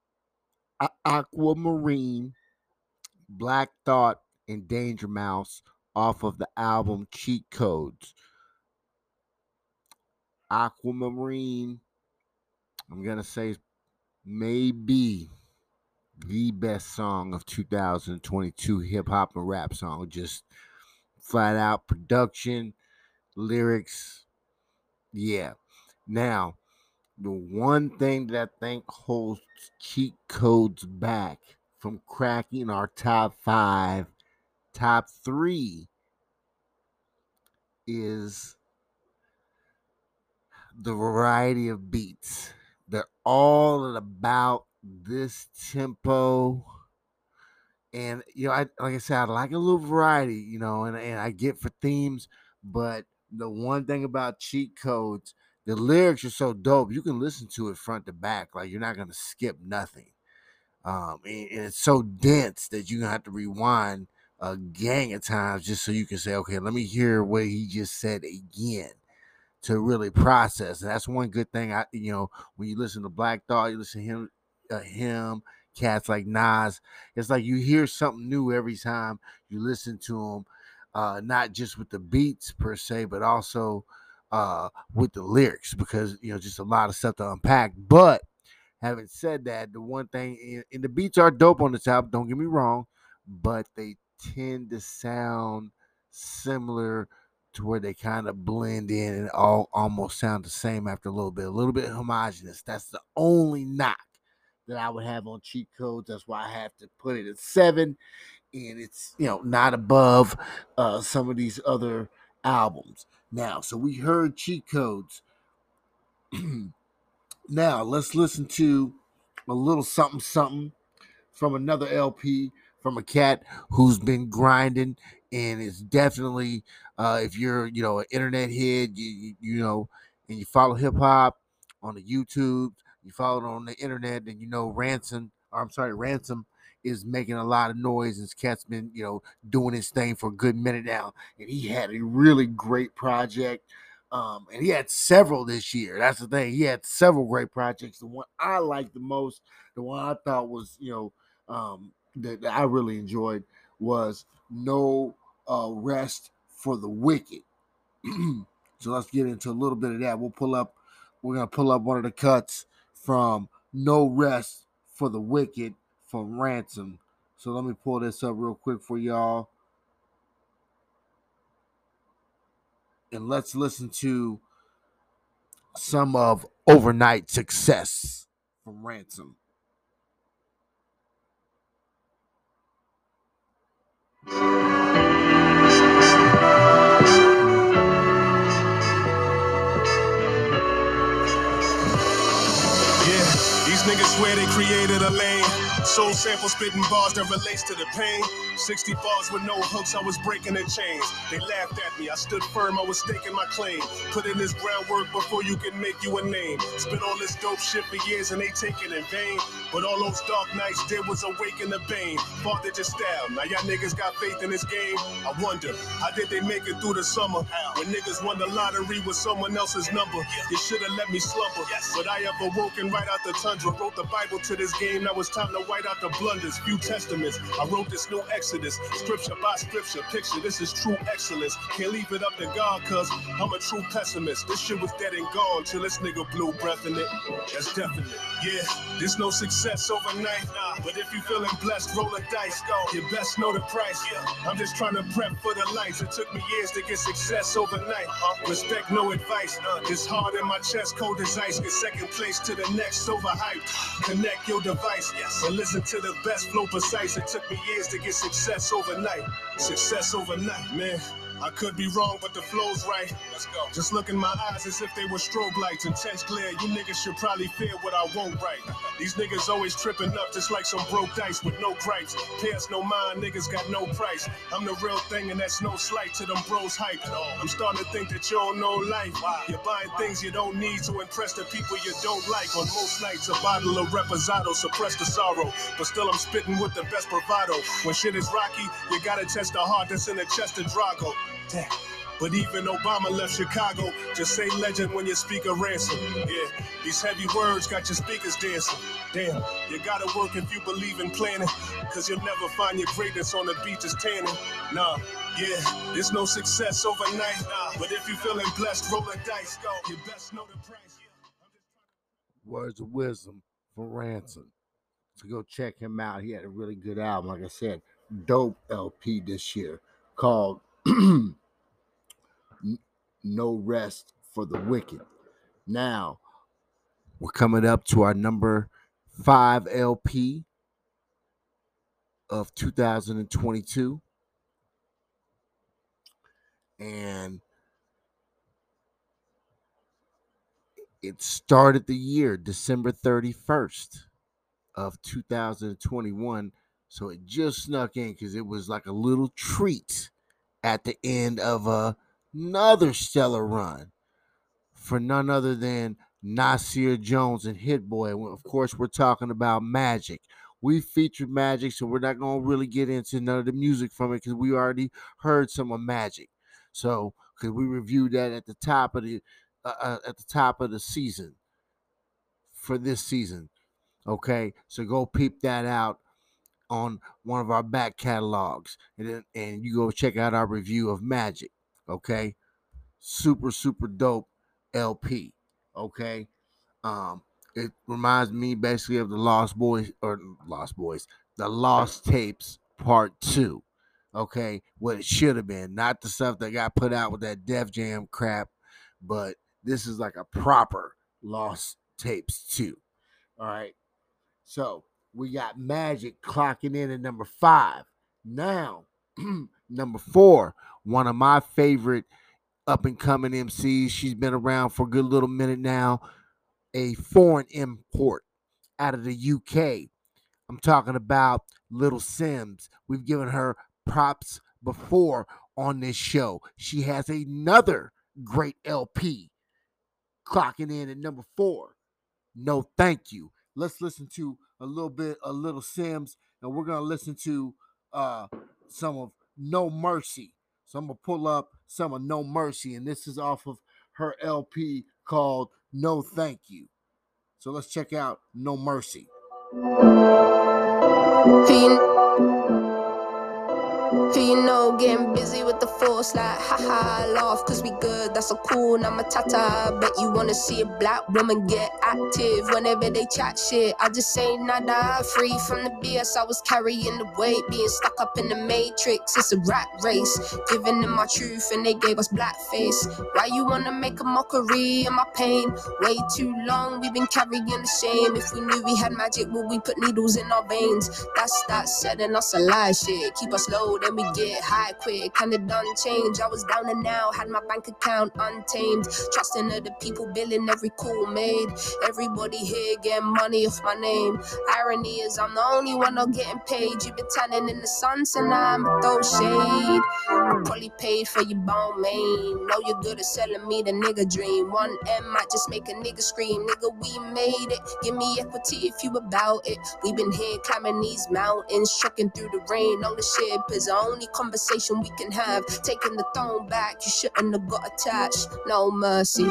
Aquamarine, Black Thought, and Danger Mouse off of the album Cheat Codes. Aquamarine, I'm going to say, maybe the best song of 2022 hip-hop and rap song. Just flat out production, lyrics, yeah. Now, the one thing that I think holds Cheat Codes back from cracking our top 5, top 3 is the variety of beats. They're all about this tempo. And, you know, like I said, I like a little variety, you know, and I get for themes, but the one thing about Cheat Codes, the lyrics are so dope. You can listen to it front to back. Like, you're not going to skip nothing. And it's so dense that you're going to have to rewind a gang of times just so you can say, okay, let me hear what he just said again to really process. And that's one good thing. You know, when you listen to Black Thought, you listen to him, cats like Nas, it's like you hear something new every time you listen to him. Not just with the beats per se, but also with the lyrics, because, you know, just a lot of stuff to unpack. But having said that, the one thing, and the beats are dope on the top, don't get me wrong, but they tend to sound similar to where they kind of blend in and all almost sound the same after a little bit homogenous. That's the only knock that I would have on Cheat Codes. That's why I have to put it at 7. And it's, you know, not above some of these other albums. Now, so we heard Cheat Codes. Now, let's listen to a little something from another LP from a cat who's been grinding, and it's definitely, if you're, you know, an internet head, you know, and you follow hip-hop on the YouTube, you follow it on the internet, and you know Ransom is making a lot of noise, and cat's been, you know, doing his thing for a good minute now, and he had a really great project, and he had several this year. That's the thing. He had several great projects. The one I liked the most, the one I thought was, you know, that I really enjoyed was No Rest for the Wicked. So let's get into a little bit of that. We're going to pull up one of the cuts from No Rest for the Wicked from Ransom. So let me pull this up real quick for y'all. And let's listen to some of Overnight Success from Ransom. These niggas swear they created a lane. Soul sample spitting bars that relates to the pain. 60 bars with no hooks, I was breaking their chains. They laughed at me, I stood firm, I was staking my claim. Put in this groundwork before you can make you a name. Spit all this dope shit for years and they take it in vain. But all those dark nights did was awaken the bane. Fought at your style, now y'all niggas got faith in this game. I wonder, how did they make it through the summer? When niggas won the lottery with someone else's number. You should've let me slumber, but I have awoken right out the tundra. Wrote the Bible to this game, now it's time to white out the blunders. Few testaments, I wrote this new Exodus. Scripture by scripture, picture, this is true excellence. Can't leave it up to God, cause I'm a true pessimist. This shit was dead and gone till this nigga blew breath in it. That's definite. Yeah, there's no success success overnight. But if you feeling blessed, roll a dice. You best know the price. I'm just trying to prep for the lights. It took me years to get success overnight. Respect, no advice. It's hard in my chest, cold as ice. Get second place to the next, overhyped. Connect your device and listen to the best flow precise. It took me years to get success overnight. Success overnight, man. I could be wrong, but the flow's right. Let's go. Just look in my eyes as if they were strobe lights. Intense glare, you niggas should probably fear what I won't write. These niggas always tripping up just like some broke dice with no gripes. Pairs no mind, niggas got no price. I'm the real thing and that's no slight to them bros hype. I'm starting to think that you don't know life. You're buying things you don't need to impress the people you don't like. On most nights, a bottle of Reposado suppress the sorrow. But still I'm spitting with the best bravado. When shit is rocky, you gotta test the heart that's in the chest of Drago. Damn. But even Obama left Chicago. Just say legend when you speak a ransom. Yeah, these heavy words got your speakers dancing. Damn, you gotta work if you believe in planning. Cause you'll never find your greatness on the beaches tanning. Nah, yeah, there's no success overnight. But if you feeling blessed, roll a dice. You best know the price. Words of wisdom for Ransom. So go check him out. He had a really good album, like I said, dope LP this year called No Rest for the Wicked. Now, we're coming up to our number 5 LP of 2022. And it started the year December 31st of 2021. So it just snuck in because it was like a little treat at the end of another stellar run for none other than Nasir Jones and Hit Boy. And of course, we're talking about Magic. We featured Magic, so we're not going to really get into none of the music from it because we already heard some of Magic. So, because we reviewed that at the top of the season for this season. Okay, so go peep that out on one of our back catalogs, and you go check out our review of Magic. Okay, super dope LP. Okay, it reminds me basically of the Lost Boys, the Lost Tapes Part 2. Okay, what it should have been, not the stuff that got put out with that Def Jam crap, but this is like a proper Lost Tapes 2. All right, so we got Magic clocking in at number 5. Now, number 4, one of my favorite up-and-coming MCs. She's been around for a good little minute now. A foreign import out of the UK. I'm talking about Little Simz. We've given her props before on this show. She has another great LP clocking in at number 4. No Thank You. Let's listen to a little bit of Little Simz, and we're going to listen to some of No Mercy. So I'm going to pull up some of No Mercy, and this is off of her LP called No Thank You. So let's check out No Mercy. Who you know getting busy with the force like haha, laugh cause we good, that's so cool, now my tata. Bet you wanna see a black woman get active whenever they chat shit. I just say nada, free from the BS. I was carrying the weight, being stuck up in the matrix. It's a rat race, giving them my truth and they gave us blackface. Why you wanna make a mockery of my pain? Way too long we've been carrying the shame. If we knew we had magic, would we put needles in our veins? That's that setting us a lie shit. Keep us low, then we get high quick, and it done change. I was down and now, had my bank account untamed. Trusting other people, billing every call made. Everybody here getting money off my name. Irony is I'm the only one not getting paid. You been tanning in the sun, so now I'm throw shade. I probably paid for your bone main. Know you're good at selling me the nigga dream. 1M might just make a nigga scream. Nigga, we made it. Give me equity if you about it. We been here climbing these mountains, trekking through the rain. On the ship is the only conversation we can have. Taking the throne back, you shouldn't have got attached. No mercy.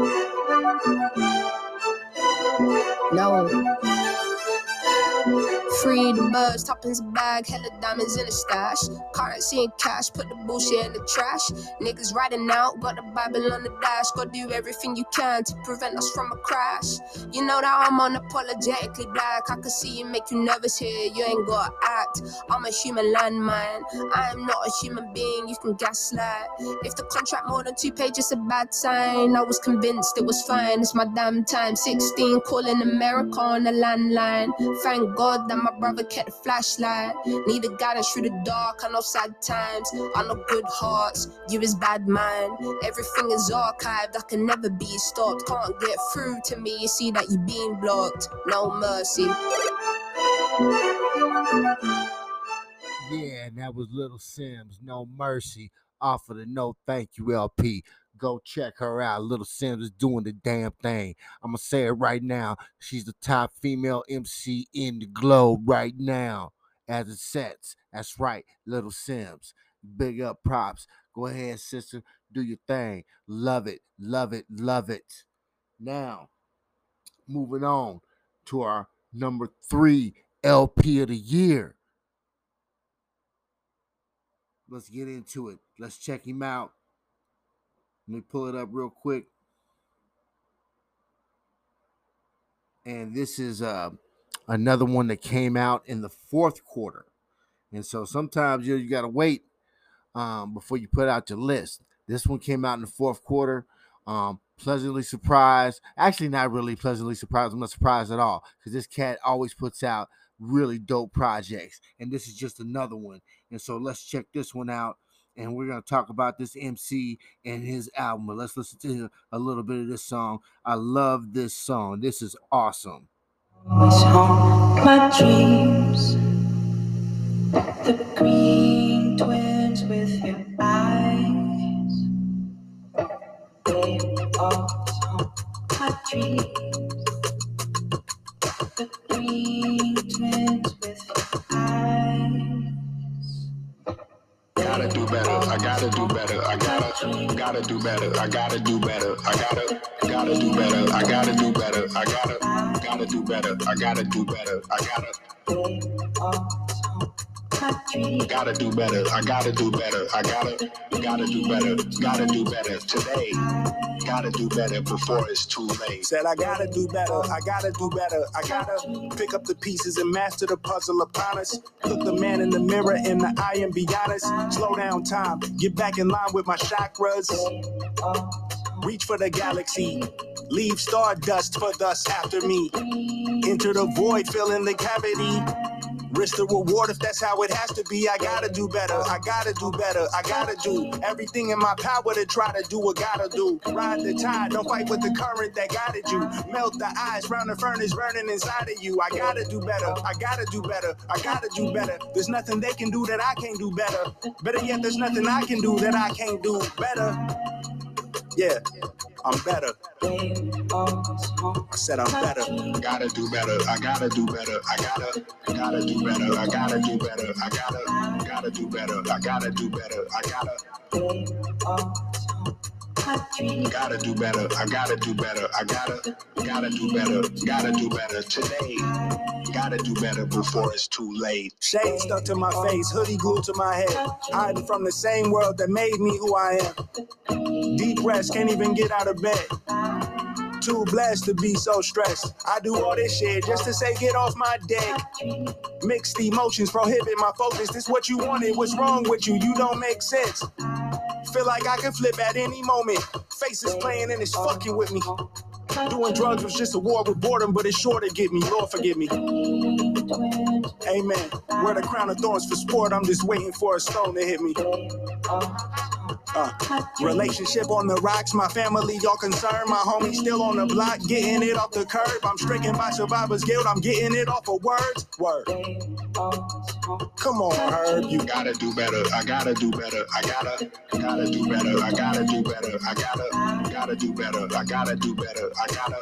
No. Freedom birds, toppings a bag, hella diamonds in a stash. Currency and cash, put the bullshit in the trash. Niggas riding out, got the Bible on the dash. Gotta do everything you can to prevent us from a crash. You know that I'm unapologetically black. I can see you make you nervous here, you ain't gotta act. I'm a human landmine, I am not a human being, you can gaslight. If the contract more than 2 pages, a bad sign. I was convinced it was fine, it's my damn time. 16, calling America on the landline. Thank God that my brother kept the flashlight. Needed guidance through the dark, I know sad times, I know good hearts, you is bad mind. Everything is archived, I can never be stopped. Can't get through to me, you see that you being blocked. No mercy. Yeah, and that was Little Sims, No Mercy, off of the No Thank You LP. Go check her out. Little Sims is doing the damn thing. I'm going to say it right now. She's the top female MC in the globe right now as it sets. That's right, Little Sims. Big up props. Go ahead, sister. Do your thing. Love it, love it, love it. Now, moving on to our number 3 LP of the year. Let's get into it. Let's check him out. Let me pull it up real quick. And this is another one that came out in the 4th quarter. And so sometimes you got to wait before you put out your list. This one came out in the 4th quarter. Pleasantly surprised. Actually, not really pleasantly surprised. I'm not surprised at all because this cat always puts out really dope projects. And this is just another one. And so let's check this one out. And we're going to talk about this MC and his album. But let's listen to a little bit of this song. I love this song. This is awesome. Always haunt my dreams. The green twins with your eyes. They always haunt my dreams. The green twins with your eyes. Gotta do better, I gotta do better, I gotta do better, I gotta do better, I gotta do better, I gotta do better, I gotta do better, I gotta do better, I gotta do better, I gotta do better, I gotta do better today. Gotta do better before it's too late. Said I gotta do better, I gotta do better, I gotta pick up the pieces and master the puzzle upon us. Look the man in the mirror in the eye and be honest. Slow down time, get back in line with my chakras. Reach for the galaxy, leave stardust for thus after me. Enter the void, fill in the cavity. Risk the reward if that's how it has to be. I gotta do better, I gotta do better, I gotta do everything in my power to try to do what gotta do. Ride the tide, don't fight with the current that guided you. Melt the ice round the furnace burning inside of you. I gotta do better, I gotta do better, I gotta do better. There's nothing they can do that I can't do better. Better yet, there's nothing I can do that I can't do better. Yeah, I'm better. I said I'm better. Gotta do better, I gotta do better, I gotta do better, I gotta do better, I gotta do better, I gotta do better, I gotta do better, I gotta do better, I gotta do better, gotta do better today. Gotta do better before it's too late. Shade stuck to my face, hoodie glued to my head. Hiding from the same world that made me who I am. Deep rest, can't even get out of bed. Too blessed to be so stressed. I do all this shit just to say get off my deck. Mixed emotions prohibit my focus. This what you wanted, what's wrong with you? You don't make sense. Feel like I can flip at any moment. Faces playing and it's fucking with me. Doing drugs was just a war with boredom, but it's sure to get me. Lord forgive me. Amen. Wear the crown of thorns for sport. I'm just waiting for a stone to hit me. Relationship on the rocks. My family all concerned. My homie still on the block, getting it off the curb. I'm stricken by survivor's guilt. I'm getting it off of words. Word. Come on, Herb. You gotta do better. I gotta do better. I gotta do better. I gotta do better. I gotta do better. I gotta do better. I gotta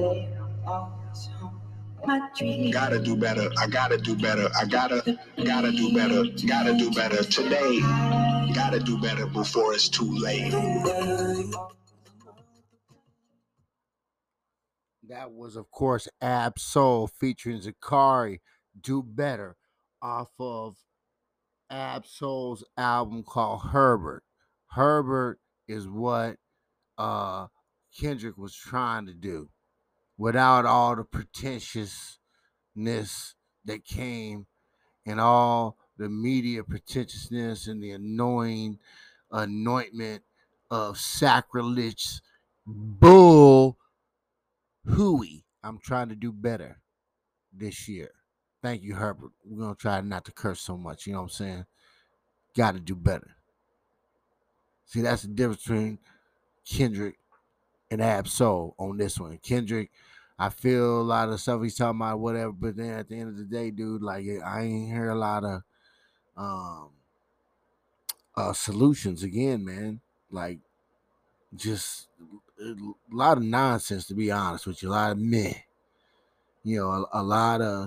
do better. I gotta do better. I gotta do better. Gotta do better today. Gotta do better before it's too late. That was, of course, Ab Soul featuring Zakari. Do Better off of Ab-Soul's album called Herbert. Herbert is what Kendrick was trying to do without all the pretentiousness that came and all the media pretentiousness and the annoying anointment of sacrilege bull hooey. I'm trying to do better this year. Thank you, Herbert. We're going to try not to curse so much. You know what I'm saying? Got to do better. See, that's the difference between Kendrick and Ab-Soul on this one. Kendrick, I feel a lot of stuff he's talking about, whatever, but then at the end of the day, dude, like, I ain't hear a lot of solutions again, man. Like, just a lot of nonsense, to be honest with you. A lot of meh. You know, a lot of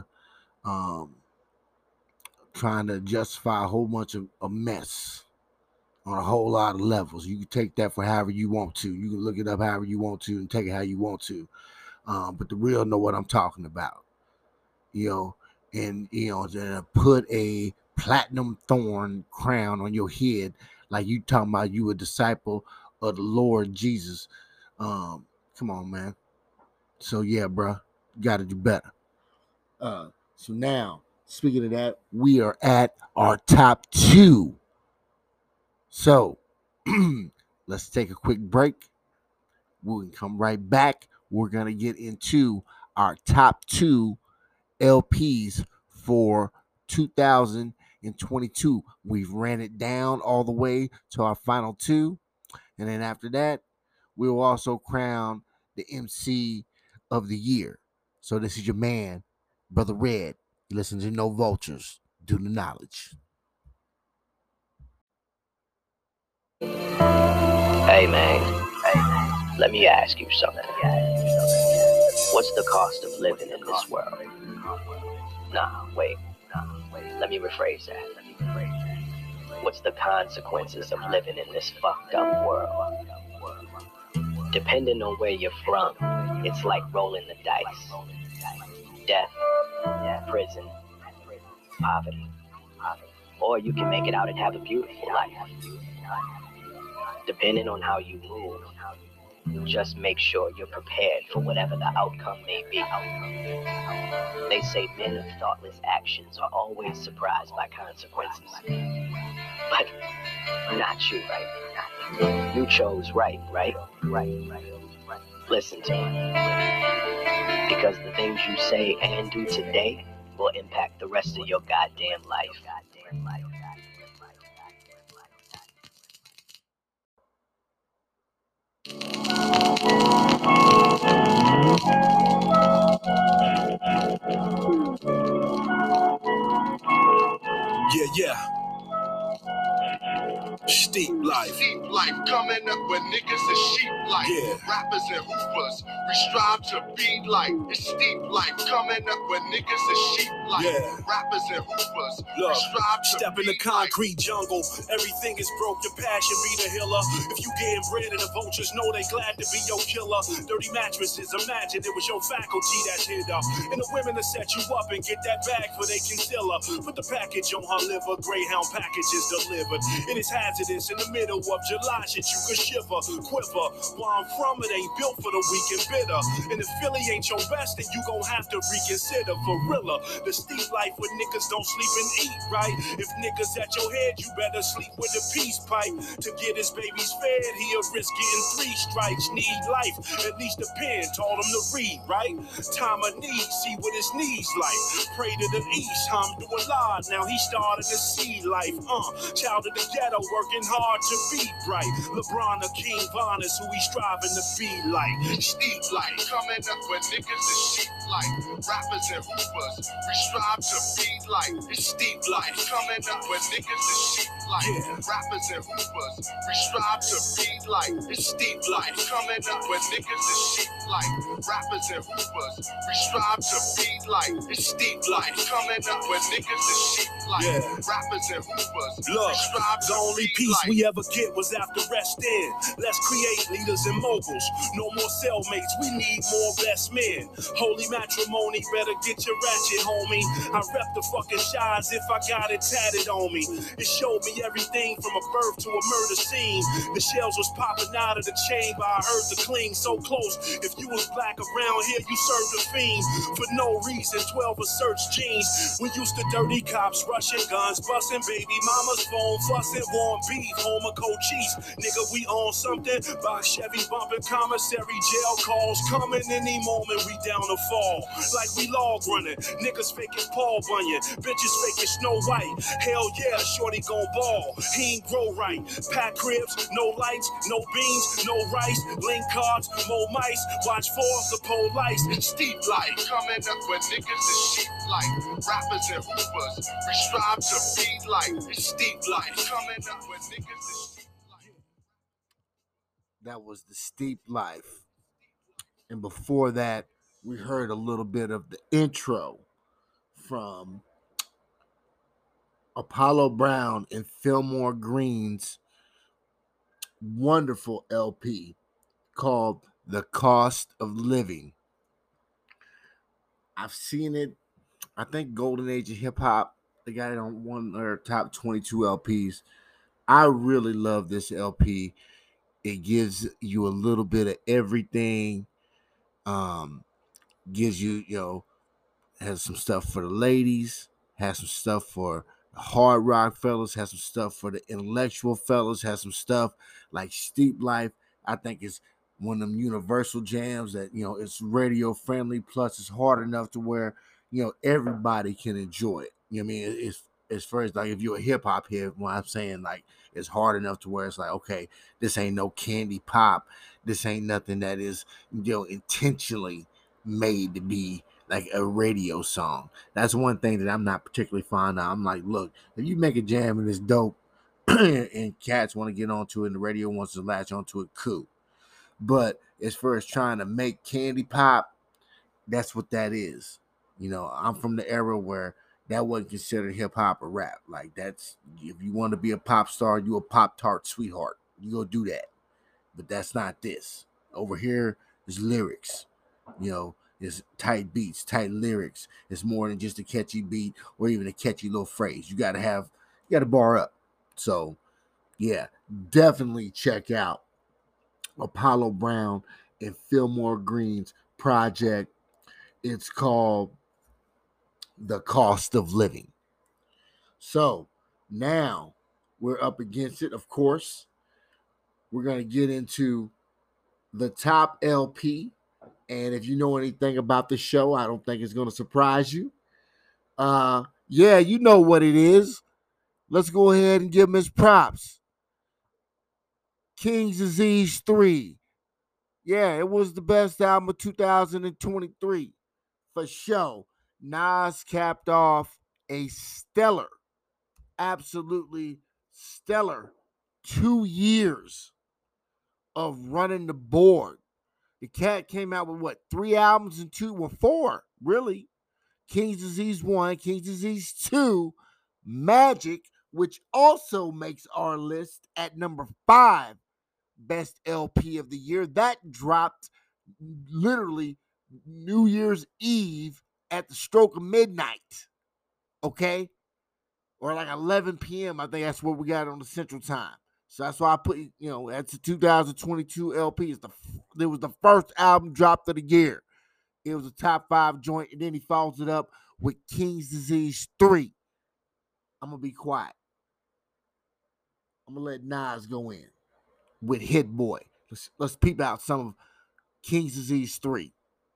trying to justify a whole bunch of a mess on a whole lot of levels. You can take that for however you want to. You can look it up however you want to and take it how you want to. But the real know what I'm talking about. You know, and, you know, to put a platinum thorn crown on your head like you talking about you a disciple of the Lord Jesus. Come on, man. So, yeah, bro, got to do better. So now, speaking of that, we are at our top 2. So, let's take a quick break. We can come right back. We're going to get into our top 2 LPs for 2022. We've ran it down all the way to our final 2. And then after that, we'll also crown the MC of the year. So this is your man, Brother Red. You listen to No Vultures. Do the knowledge. Hey man, let me ask you something. What's the cost of living in this world? Wait. Let me rephrase that. What's the consequences of living in this fucked up world? Depending on where you're from, it's like rolling the dice. Death, prison, poverty. Or you can make it out and have a beautiful life. Depending on how you move, just make sure you're prepared for whatever the outcome may be. They say men of thoughtless actions are always surprised by consequences. But not you, right? You chose right? Listen to me. Because the things you say and do today will impact the rest of your goddamn life. Yeah. Steep life. Steep life coming up when niggas is sheep like. Yeah. Rappers and hoopers, we strive to be like. It's steep life coming up when niggas is sheep like. Yeah. Rappers and hoopers, Look, we strive to step in the concrete jungle. Everything is broke, your passion be the healer. If you getting bread and the vultures know they glad to be your killer. Dirty mattresses, imagine it was your faculty that's hid up. And the women that set you up and get that bag for they concealer. Put the package on her liver, Greyhound package is delivered. It is hazardous in the middle of July, shit you could shiver, quiver. Where I'm from, it ain't built for the weak and bitter. And if Philly ain't your best, then you gon' have to reconsider for realer. The steep life where niggas don't sleep and eat, right? If niggas at your head, you better sleep with a peace pipe. To get his babies fed, he'll risk getting 3 strikes. Need life, at least the pen told him to read, right? Time of need, see what his knees like. Pray to the east, Alhamdulillah, now he started to see life. Child of the ghetto, working hard to be bright. LeBron or King Von is who he striving to be like. Steep life coming up when niggas is sheep like. Rappers and hoopers, we strive to be like. It's steep life coming up when niggas is sheep like. Yeah. Rappers and hoopers, we strive to be like. It's steep life coming up when niggas is sheep like. Rappers and hoopers, we strive to be like. It's steep life coming up when niggas is sheep like. Yeah. Rappers and hoopers, Look, we strive the to only be peace like. we ever get was after rest in. Let's create leaders and moguls. No more cellmates, we need more best men. Holy matrimony, better get your ratchet, homie. I rep the fucking Shines if I got it tatted on me. It showed me everything from a birth to a murder scene. The shells was popping out of the chamber, I heard the cling so close. If you was black around here, you served a fiend. For no reason, 12 was search jeans. We used to dirty cops, rushing guns, busting baby mama's phone, fussing warm beef, home of Cochise. Nigga, we on something, box Chevy bumping commissary, jail calls coming any moment, we down to fall. Like we log running, niggas fake as Paul Bunyan, bitches fake as Snow White. Hell yeah, shorty gon' ball, he ain't grow right. Pack cribs, no lights, no beans, no rice, link cards, more mice, watch for the police. Steep life, Coming up with niggas is sheep like rappers and hoopers. We strive to be like steep life. Coming up with niggas is sheep like. That was The Steep Life. And before that, we heard a little bit of the intro from Apollo Brown and Fillmore Green's wonderful LP called The Cost of Living. I've seen it. I think Golden Age of Hip Hop, they got it on one of their top 22 LPs. I really love this LP. It gives you a little bit of everything. Gives you, has some stuff for the ladies, has some stuff for the hard rock fellas, has some stuff for the intellectual fellas, has some stuff like Steep Life. I think it's one of them universal jams that, it's radio friendly, plus it's hard enough to where, everybody can enjoy it. You know what I mean? It's as far as like if you're a hip hop head, what I'm saying, like it's hard enough to where it's like, okay, this ain't no candy pop. This ain't nothing that is, intentionally made to be like a radio song. That's one thing that I'm not particularly fond of. I'm like, look, if you make a jam and it's dope and cats want to get onto it and the radio wants to latch onto it, cool. But as far as trying to make candy pop, that's what that is. I'm from the era where that wasn't considered hip hop or rap. Like that's, if you want to be a pop star, you a Pop-Tart sweetheart. You go do that. But that's not this. Over here is lyrics. It's tight beats, tight lyrics. It's more than just a catchy beat or even a catchy little phrase. You got to bar up. So, yeah, definitely check out Apollo Brown and Fillmore Green's project. It's called The Cost of Living. So, now we're up against it, of course. We're going to get into the top LP. And if you know anything about the show, I don't think it's going to surprise you. Yeah, you know what it is. Let's go ahead and give him his props. King's Disease 3. Yeah, it was the best album of 2023. For sure. Nas capped off a stellar, absolutely stellar 2 years of running the board. The cat came out with 3 albums and 4, really. King's Disease 1, King's Disease 2, Magic, which also makes our list at number 5, best LP of the year. That dropped literally New Year's Eve at the stroke of midnight, okay? Or like 11 p.m. I think that's what we got on the Central Time. So that's why I put, that's a 2022 LP. It was the first album dropped of the year. It was a top 5 joint, and then he follows it up with King's Disease 3. I'm going to be quiet. I'm going to let Nas go in with Hit Boy. Let's peep out some of King's Disease 3.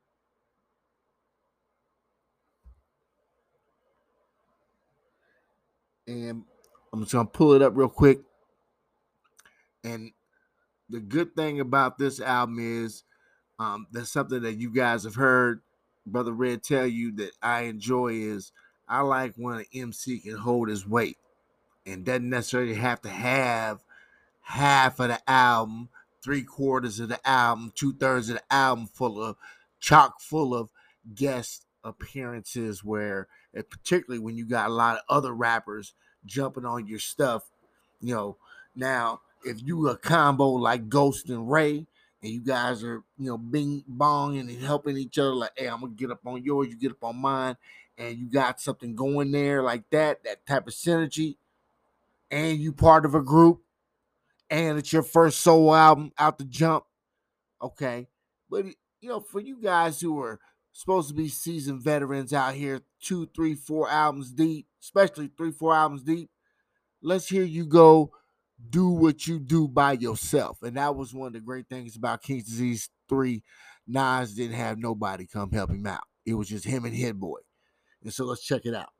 And I'm just going to pull it up real quick. And the good thing about this album is that's something that you guys have heard Brother Red tell you that I enjoy is I like when an MC can hold his weight and doesn't necessarily have to have half of the album, 3/4 of the album, 2/3 of the album chock full of guest appearances where, particularly when you got a lot of other rappers jumping on your stuff, now if you a combo like Ghost and Ray, and you guys are, bing bong and helping each other, like, hey, I'm gonna get up on yours, you get up on mine, and you got something going there like that type of synergy, and you part of a group, and it's your first solo album out the jump, okay. But for you guys who are supposed to be seasoned veterans out here, 2, 3, 4 albums deep, especially 3, 4 albums deep, let's hear you go do what you do by yourself. And that was one of the great things about King's Disease 3. Nas didn't have nobody come help him out. It was just him and Hit Boy. And so let's check it out.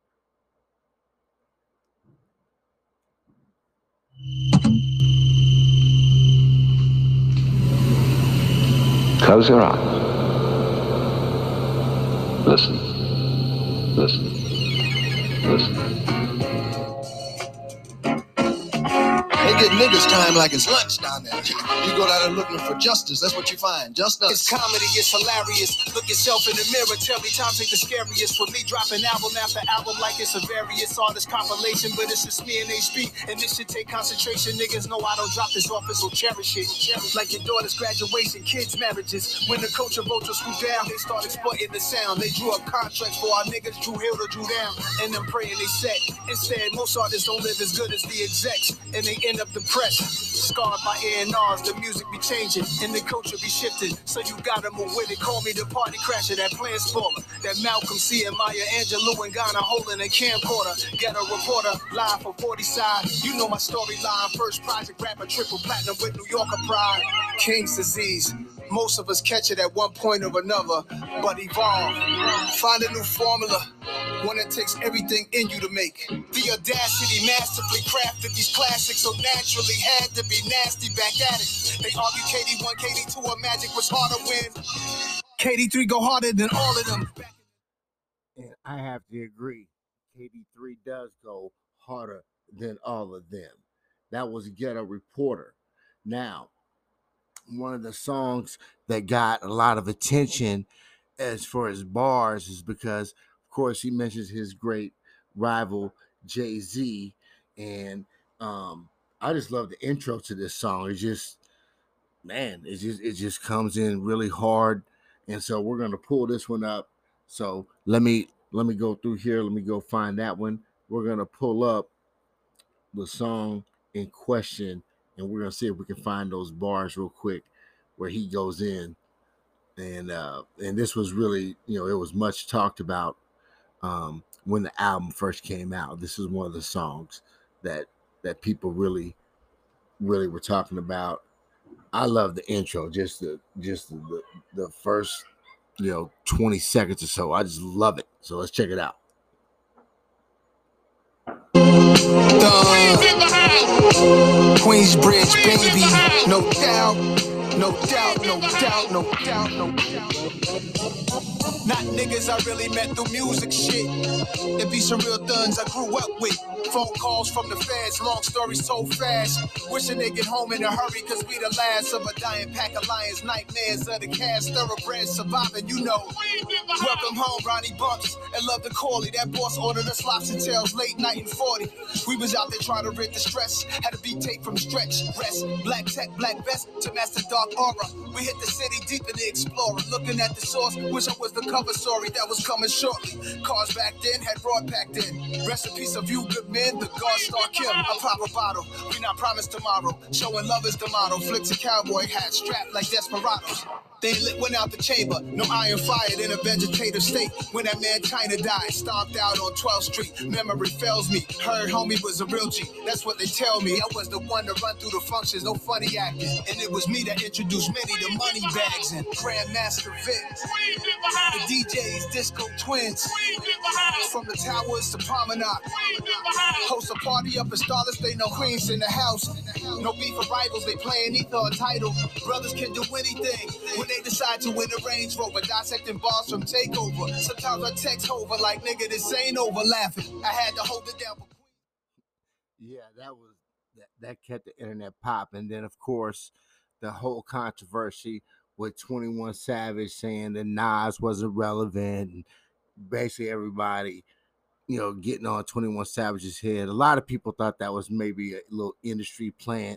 Close your eyes. Listen. Listen. Listen. They get niggas time like it's lunch down there. You go down there looking for justice, that's what you find. Just us. It's comedy, it's hilarious. Look yourself in the mirror, tell me times ain't the scariest. For me dropping album after album like it's a various artist compilation, but it's just me and HB, and this should take concentration. Niggas know I don't drop this office, so cherish it. Like your daughter's graduation, kids' marriages. When the culture vultures screw down, they start exploiting the sound. They drew up contracts for our niggas, Drew Hill to Drew down, and I'm praying they set. Instead, most artists don't live as good as the execs, and they end up depressed. Scarred by A&Rs, the music be changing, and the culture be shifting. So you gotta move with it. Call me the party crasher, that plan spoiler, that Malcolm C and Maya Angelou and Ghana holding a camcorder. Get a reporter, live from 40 side. You know my storyline. First project rapper, triple platinum with New Yorker pride. King's Disease. Most of us catch it at one point or another, but evolve. Find a new formula, one that takes everything in you to make. The audacity masterfully crafted these classics, so naturally had to be nasty back at it. They argue KD1, KD2, or Magic was harder when KD3 go harder than all of them. And I have to agree, KD3 does go harder than all of them. That was Ghetto Reporter. Now, one of the songs that got a lot of attention as far as bars is because, of course, he mentions his great rival Jay-Z, and I just love the intro to this song. It's just, man, it just comes in really hard, and so we're gonna pull this one up. So let me go through here. Let me go find that one. We're gonna pull up the song in question, and we're gonna see if we can find those bars real quick where he goes in, and this was really, it was much talked about when the album first came out. This is one of the songs that people really were talking about. I love the intro, just the first 20 seconds or so. I just love it. So let's check it out. Queensbridge, baby, no doubt, no doubt, no doubt, no doubt, no doubt. Not niggas I really met through music shit. There be some real thuns I grew up with. Phone calls from the feds, long stories told fast. Wishing they get home in a hurry, cause we the last of a dying pack of lions. Nightmares of the cast, thoroughbred surviving, Welcome home, Ronnie Bumps, and Love the Corley. That boss ordered us lobster tails late night in 40. We was out there trying to rid the stress. Had a beat tape from Stretch, Rest, Black Tech, Black Vest to Master Dark Aura. We hit the city deep in the Explorer. Looking at the source, wish I was the cover story that was coming shortly. Cars back then had broad packed in. Rest in peace of you good men, the God Star Kim. I pop a bottle, we not promised tomorrow. Showing love is the motto. Flicks a cowboy hat strapped like desperados. They lit one out the chamber, no iron fired in a vegetative state. When that man China died, stomped out on 12th Street. Memory fails me, heard homie was a real G. That's what they tell me, I was the one to run through the functions, no funny acting. And it was me that introduced many to money bags and Grandmaster Vince. The DJs, Disco Twins. From the towers to Promenade. Host a party up in Starless, they know Queens in the house. No beef for rivals, they playing either a title. Brothers can do anything when they decide to win a Range Rover, dissecting bars from Takeover. Sometimes I text over like, nigga, this ain't over, laughing. I had to hold it down. Yeah, that kept the internet popping. And then, of course, the whole controversy with 21 Savage saying that Nas wasn't relevant, and basically everybody, getting on 21 Savage's head. A lot of people thought that was maybe a little industry plant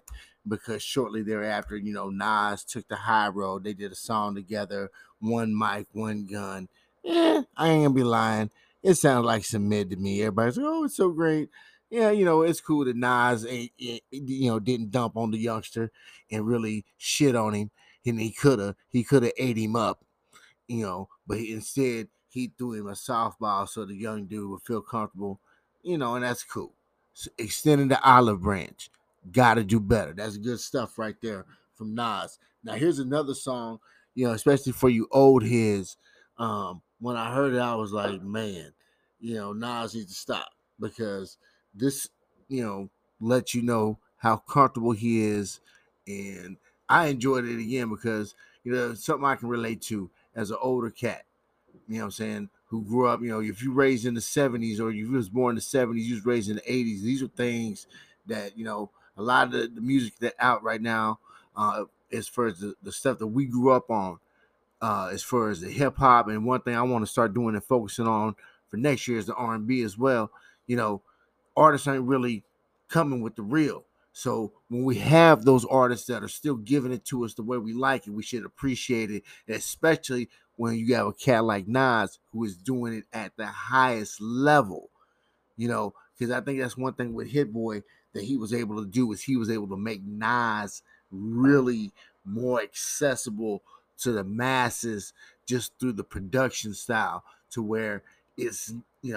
because shortly thereafter, Nas took the high road. They did a song together, one mic, one gun. I ain't gonna be lying. It sounded like some mid to me. Everybody's like, "Oh, it's so great." Yeah, it's cool that Nas didn't dump on the youngster and really shit on him, and he could have ate him up, but instead he threw him a softball so the young dude would feel comfortable, and that's cool. So extending the olive branch, gotta do better. That's good stuff right there from Nas. Now here's another song, especially for you old heads. When I heard it, I was like, man, Nas needs to stop, because this, lets you know how comfortable he is. And I enjoyed it again because, something I can relate to as an older cat, what I'm saying, who grew up, if you raised in the 70s or if you was born in the 70s, you was raised in the 80s. These are things that, a lot of the music that out right now, as far as the stuff that we grew up on, as far as the hip hop. And one thing I want to start doing and focusing on for next year is the R&B as well. Artists ain't really coming with the real. So when we have those artists that are still giving it to us the way we like it, we should appreciate it, especially when you have a cat like Nas who is doing it at the highest level, because I think that's one thing with Hit Boy that he was able to do, is he was able to make Nas really more accessible to the masses just through the production style, to where it's,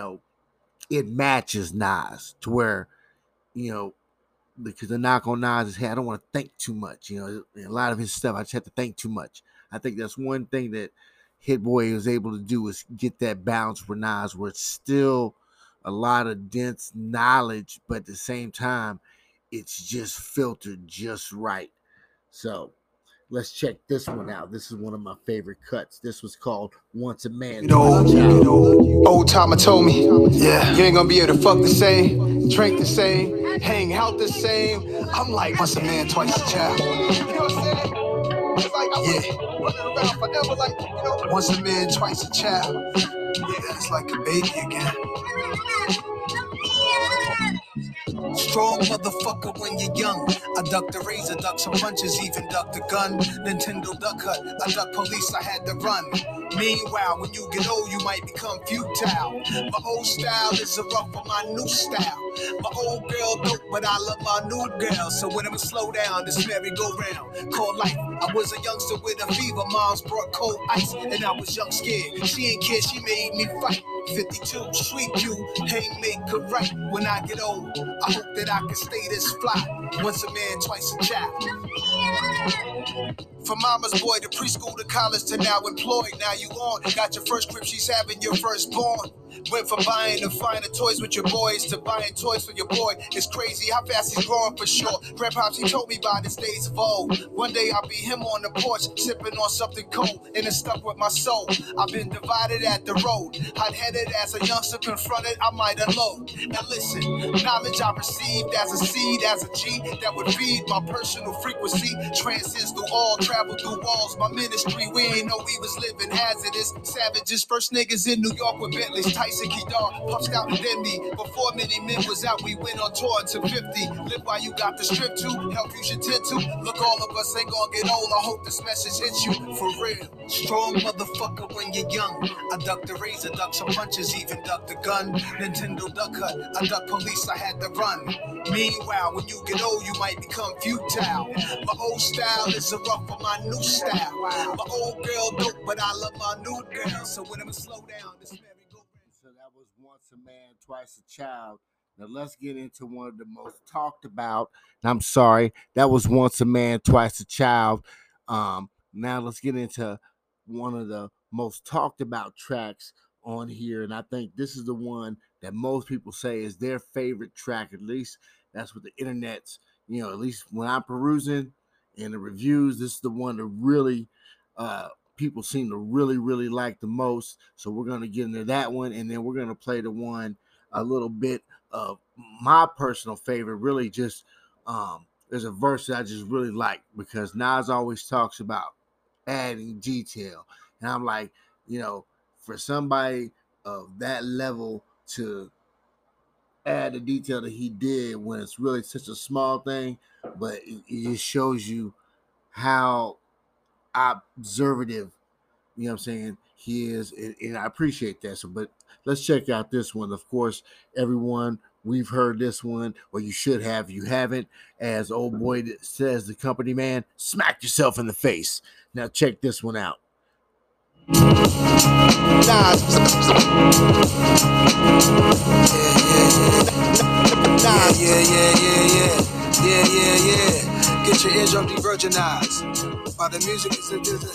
it matches Nas, to where, because the knock on Nas is, hey, I don't want to think too much. A lot of his stuff, I just have to think too much. I think that's one thing that Hit Boy was able to do, is get that balance for Nas, where it's still a lot of dense knowledge, but at the same time, it's just filtered just right. So let's check this one out. This is one of my favorite cuts. This was called Once a Man. Old timer told me, yeah, you ain't gonna be able to fuck the same, drink the same, hang out the same. I'm like, once a man, twice a child. You know what I'm saying? It's like I'm running around forever, like, once a man, twice a child. Yeah, it's like a baby again. Strong motherfucker when you're young. I duck the razor, duck some punches, even duck the gun. Nintendo duck hut, I duck police, I had to run. Meanwhile, when you get old, you might become futile. My old style is a rough for my new style. My old girl dope, but I love my new girl. So when I'ma slow down, this merry-go-round called life. I was a youngster with a fever, moms brought cold ice, and I was young scared. She ain't care, she made me fight. 52, sweet you, ain't make her right. When I get old, I hope that I can stay this fly. Once a man, twice a child. From mama's boy to preschool to college to now employed. Now you on, got your first crib, she's having your firstborn. Went from buying and finding toys with your boys to buying toys for your boy. It's crazy how fast he's growing for sure. Grandpops, he told me by this days of old. One day I'll be him on the porch, sipping on something cold, and it's stuck with my soul. I've been divided at the road. Hot-headed as a youngster confronted, I might unload. Now listen, knowledge I received as a seed, as a G, that would feed my personal frequency. Transcends through all, travel through walls. My ministry, we ain't know we was living hazardous. Savages, first niggas in New York with Bentleys. Tyson Kedar, puffed out than me. Before many men was out, we went on tour to 50. Live while you got the strip to, help you should tend to. Look, all of us ain't gonna get old. I hope this message hits you for real. Strong motherfucker when you're young. I duck the razor, duck some punches, even duck the gun. Nintendo duck hut, I duck police, I had to run. Meanwhile, when you get old, you might become futile. My old style is a rough for my new style. My old girl dope, but I love my new girl. So when I'ma slow down, this So that was Once a Man, Twice a Child. Now let's get into one of the most talked about. I'm sorry, that was Once a Man, Twice a Child. Now let's get into one of the most talked about tracks on here, and I think this is the one that most people say is their favorite track. At least that's what the internet's, at least when I'm perusing in the reviews, this is the one that really people seem to really, really like the most. So we're going to get into that one, and then we're going to play the one a little bit of my personal favorite. Really just there's a verse that I just really like, because Nas always talks about adding detail, and I'm like, for somebody of that level to add the detail that he did when it's really such a small thing, but it just shows you how observative, you know what I'm saying, he is, and I appreciate that. So, but let's check out this one. Of course, everyone, we've heard this one, or you should have. If you haven't, as old boy says, the company man, smack yourself in the face. Now check this one out. Yeah. Get your eardrum de-virginized. While the music is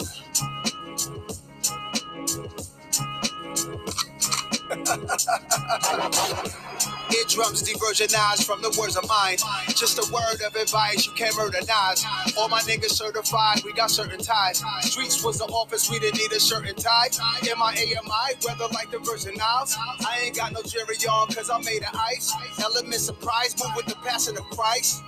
Eardrums de-virginized from the words of mine. Just a word of advice, you can't murderize. All my niggas certified, we got certain ties. Streets was the office, we didn't need a shirt and tie. M-I-A-M-I, weather like the Virgin Isles. I ain't got no jury on, cause I made of ice. Element surprise, move with the passion of Christ.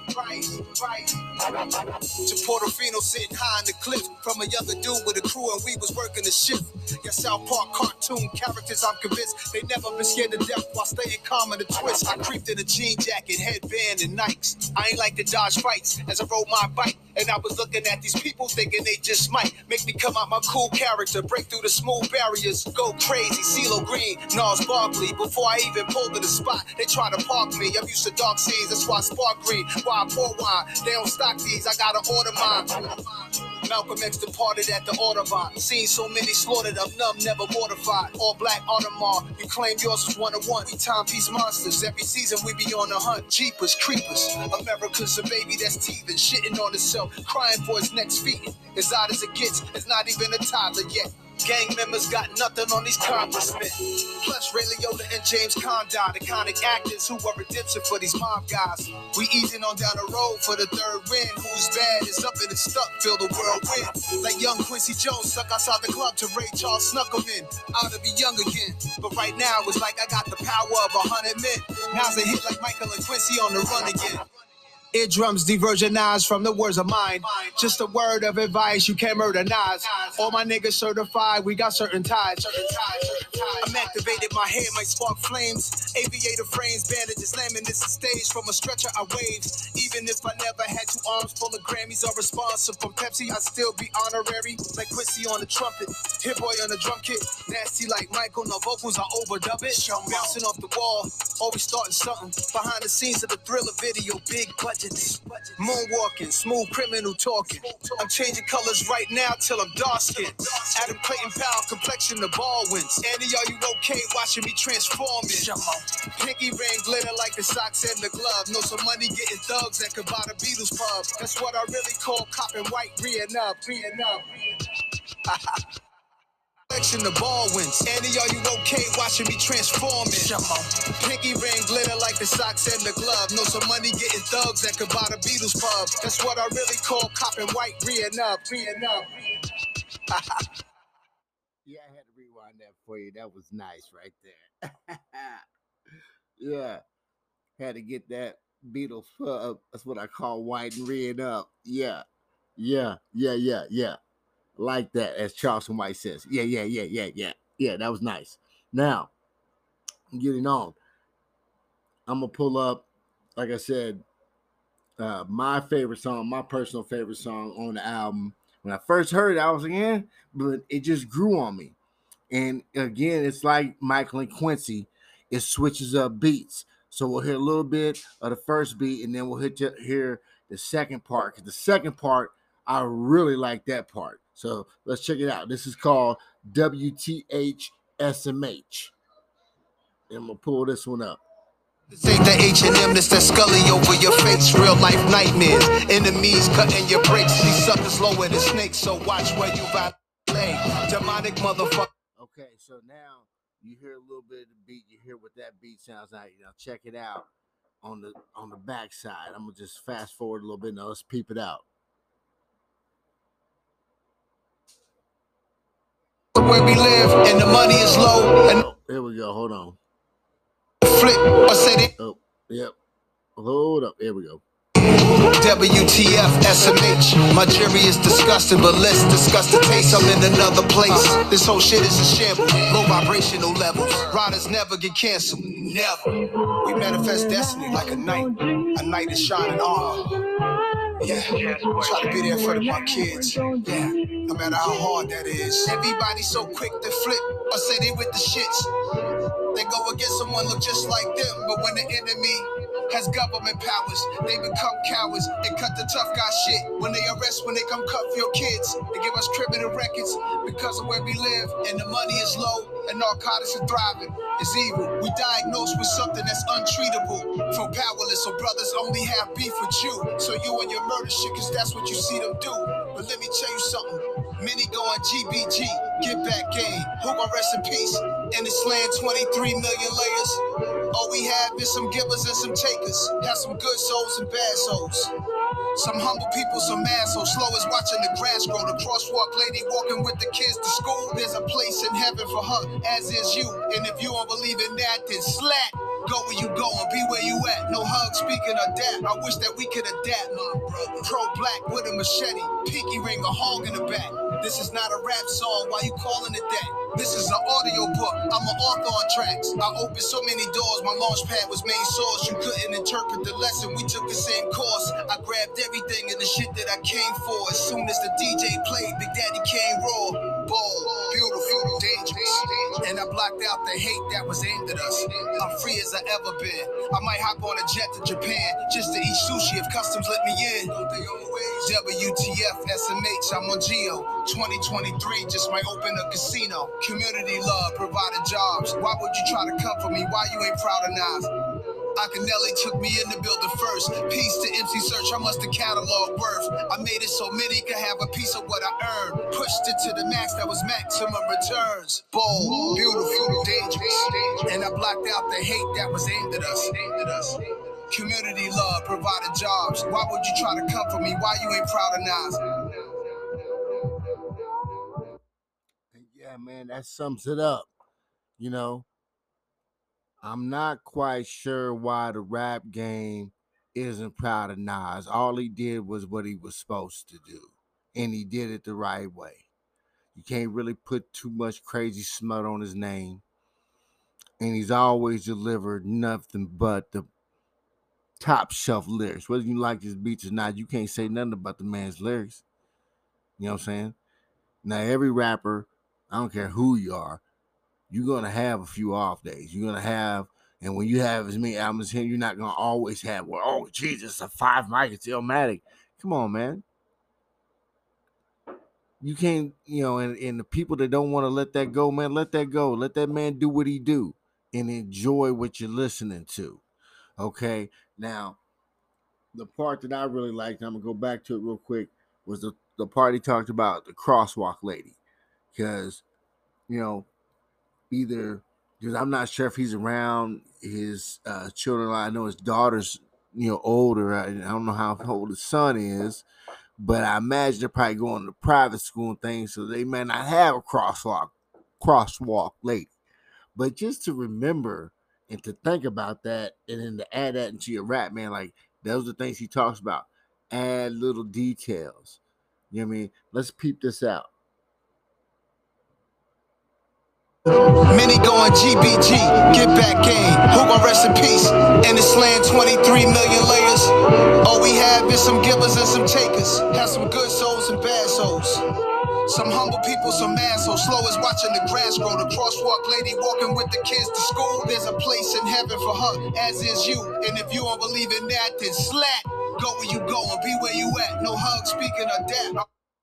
To Portofino sitting high in the cliff. From a younger dude with a crew and we was working the shift. Your South Park cartoon characters, I'm convinced they never been scared to death while staying calm in the twist. I creeped in a jean jacket, headband, and Nikes. I ain't like to dodge fights as I rode my bike. And I was looking at these people thinking they just might make me come out my cool character, break through the smooth barriers, go crazy. CeeLo Green, Gnarls Barkley. Before I even pulled to the spot, they try to park me. I'm used to dark scenes, that's why I spark green. Why I pour wine, they don't stock these, I gotta order mine. Malcolm X departed at the Audubon. Seen so many slaughtered, I'm numb, never mortified. All black Audemars, you claim yours was 101. We timepiece monsters, every season we be on the hunt. Jeepers, creepers, America's a baby that's teething, shitting on itself, crying for his next feet. As odd as it gets, it's not even a toddler yet. Gang members got nothing on these congressmen. Plus Ray Liotta and James Conrad, iconic actors who were redemption for these mob guys. We easing on down the road for the third win. Who's bad is up and it's stuck, feel the whirlwind. Like young Quincy Jones stuck outside the club to Ray Charles snuck him in. Out to be young again. But right now it's like I got the power of 100 men. Now's a hit like Michael and Quincy on the run again. Eardrums de-virginized from the words of mine. Just a word of advice, you can't murderize. All my niggas certified, we got certain ties. I'm activated, my hair might spark flames. Aviator frames, bandages, laminates the stage. From a stretcher I waved. Even if I never had 2 arms full of Grammys or responsive from Pepsi, I'd still be honorary. Like Quincy on the trumpet, Hit Boy on the drum kit. Nasty like Michael, no vocals, I overdub it. Bouncing off the wall, always starting something. Behind the scenes of the Thriller video, big budget. Moonwalking, smooth criminal talking. I'm changing colors right now till I'm dark skinned. Adam Clayton Powell, complexion the Baldwins. Andy, are you okay watching me transforming? Pinky ring glitter like the socks and the glove. Know some money getting thugs that could buy the Beatles pub. That's what I really call copping white, reeing up. Complexion the Baldwins. Andy, are you okay watching me transforming? Pinky ring glitter like the socks and the glove. Know some money getting thugs that could buy the Beatles pub. That's what I really call copping white, reeing up. Yeah, I had to rewind that for you. That was nice right there. Yeah, had to get that Beatles pub. That's what I call white and reeing up. Yeah. Like that, as Charleston White says. Yeah, that was nice. Now, getting on. I'm going to pull up, like I said, my favorite song, my personal favorite song on the album. When I first heard it, I was like, yeah, but it just grew on me. And again, it's like Michael and Quincy. It switches up beats. So we'll hear a little bit of the first beat, and then we'll hear the second part. Because the second part, I really like that part. So let's check it out. This is called WTH SMH. And I'm going to pull this one up. This ain't the H&M, this that Scully over your face. Real life nightmares, enemies cutting your brakes. These suckers lower than snakes, so watch where you violate. Demonic motherfucker. Okay, so now you hear a little bit of the beat. You hear what that beat sounds like. Now check it out on the back side. I'm going to just fast forward a little bit. Now let's peep it out. Where we live and the money is low. And here we go. Hold on. Flip or say it. Oh, yep. Hold up. Here we go. WTF, SMH. My jury is disgusting, but let's discuss the taste. I'm in another place. This whole shit is a shambles. Low vibrational levels. Riders never get canceled. Never. We manifest destiny like a night is shining on. Yeah, try to be there for my kids. Yeah, no matter how hard that is. Everybody so quick to flip or say they with the shits. They go against someone look just like them, but when the enemy has government powers, they become cowards and cut the tough guy shit. When they arrest, when they come cuff your kids, they give us criminal records because of where we live, and the money is low and narcotics are thriving. It's evil. We diagnosed with something that's untreatable. From powerless, so brothers only have beef with you. So you and your murder shit, cause that's what you see them do. But let me tell you something. Many going GBG, get back game. Who gon' rest in peace? In this land, 23 million layers. All we have is some givers and some takers. Have some good souls and bad souls. Some humble people, some assholes. Slow as watching the grass grow. The crosswalk lady walking with the kids to school. There's a place in heaven for her, as is you. And if you don't believe in that, then slap. Go where you going, be where you at. No hug, speaking of that. I wish that we could adapt, my brother. Pro-black with a machete, pinky ring, a hog in the back. This is not a rap song, why you calling it that? This is an audio book, I'm an author on tracks. I opened so many doors, my launch pad was main source. You couldn't interpret the lesson, we took the same course. I grabbed everything and the shit that I came for. As soon as the DJ played, Big Daddy came raw. Bold, beautiful, dangerous. And I blocked out the hate that was aimed at us. I'm free as I ever been. I might hop on a jet to Japan just to eat sushi if customs let me in. WTF, SMH, I'm on Geo. 2023 just might open a casino. Community love, providing jobs. Why would you try to come for me? Why you ain't proud of Nas? Akinelli took me in the building first. Peace to MC Search, I must have cataloged worth. I made it so many could have a piece of what I earned. Pushed it to the max, that was maximum returns. Bold, beautiful, dangerous. And I blocked out the hate that was aimed at us. Community love, providing jobs. Why would you try to come for me? Why you ain't proud of Nas? Yeah, man, that sums it up. You know, I'm not quite sure why the rap game isn't proud of Nas. All he did was what he was supposed to do, and he did it the right way. You can't really put too much crazy smut on his name, and he's always delivered nothing but the top shelf lyrics. Whether you like his beats or not, you can't say nothing about the man's lyrics. You know what I'm saying? Now, every rapper, I don't care who you are, you're going to have a few off days. You're going to have, and when you have as many albums here, you're not going to always have, well, oh, Jesus, a 5 mic, it's Illmatic. Come on, man. You can't, you know, and the people that don't want to let that go, man, let that go. Let that man do what he do and enjoy what you're listening to. Okay? Now, the part that I really liked, I'm going to go back to it real quick, was the part he talked about, the crosswalk lady. Because, you know, either, because I'm not sure if he's around his children. I know his daughter's, you know, older. I don't know how old his son is, but I imagine they're probably going to private school and things, so they may not have a crosswalk lady. But just to remember and to think about that, and then to add that into your rap, man, like those are the things he talks about. Add little details. You know what I mean? Let's peep this out. Many going GBG, get back game. Who gon' rest in peace? In this land, 23 million layers. All we have is some givers and some takers. Have some good souls and bad souls. Some humble people, some assholes. Slow as watching the grass grow. The crosswalk lady walking with the kids to school. There's a place in heaven for her, as is you. And if you don't believe in that, then slap. Go where you going, be where you at. No hug, speaking of that.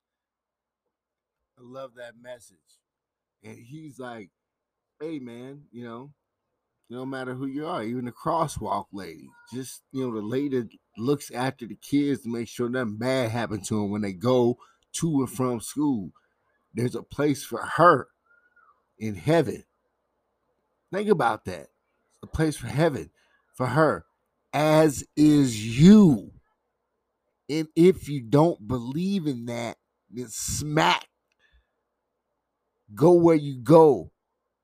I love that message. And he's like, hey, man, you know, no matter who you are, even the crosswalk lady, just, you know, the lady that looks after the kids to make sure nothing bad happens to them when they go to and from school. There's a place for her in heaven. Think about that. A place for heaven for her, as is you. And if you don't believe in that, then smack. Go where you go.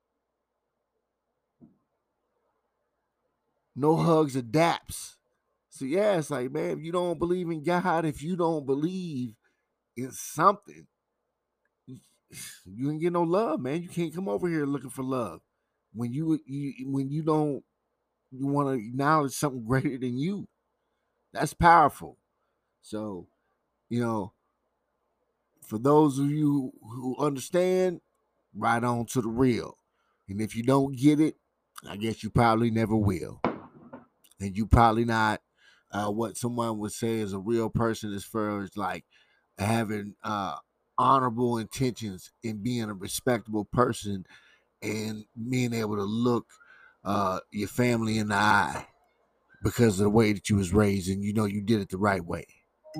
No hugs or daps. So yeah, it's like, man, if you don't believe in God, if you don't believe in something, you ain't get no love, man. You can't come over here looking for love when you don't, you want to acknowledge something greater than you. That's powerful. So, you know, for those of you who understand, right on to the real. And if you don't get it, I guess you probably never will. And you probably not what someone would say is a real person as far as like having honorable intentions in being a respectable person and being able to look your family in the eye because of the way that you was raised, and you know you did it the right way.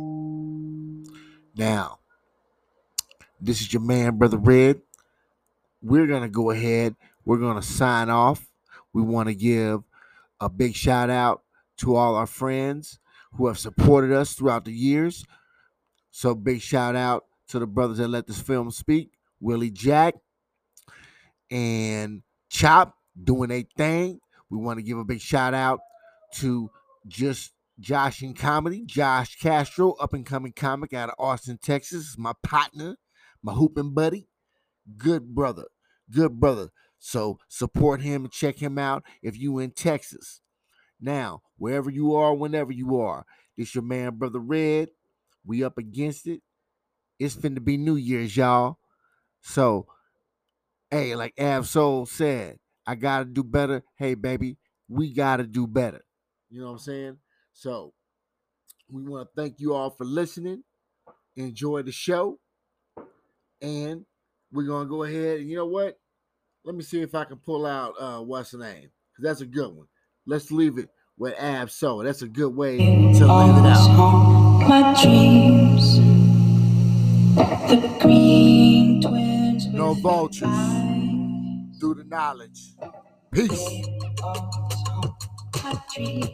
Now, this is your man, Brother Red. We're going to go ahead. We're going to sign off. We want to give a big shout out to all our friends who have supported us throughout the years. So big shout out to the brothers that let this film speak, Willie Jack and Chop doing their thing. We want to give a big shout out to Just Josh in Comedy, Josh Castro, up and coming comic out of Austin, Texas. My partner, my hooping buddy. Good brother. So support him and check him out if you in Texas. Now, wherever you are, whenever you are, this your man, Brother Red. We up against it. It's finna be New Year's, y'all. So, hey, like Ab-Soul said, I gotta do better. Hey, baby, we gotta do better. You know what I'm saying? So, we want to thank you all for listening. Enjoy the show. And we're going to go ahead. And you know what? Let me see if I can pull out what's the name. Because that's a good one. Let's leave it with Ab-Soul. That's a good way to leave it out. My dreams, the green twins. No vultures. Through the knowledge. Peace. My dreams,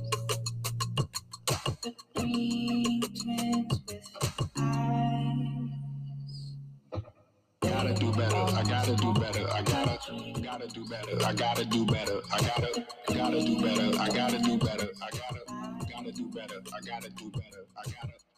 the green twins with eyes. Gotta do better. I gotta do better. I gotta do better. I gotta do better. I gotta do better. I gotta do better. I gotta do better. I gotta do better. I gotta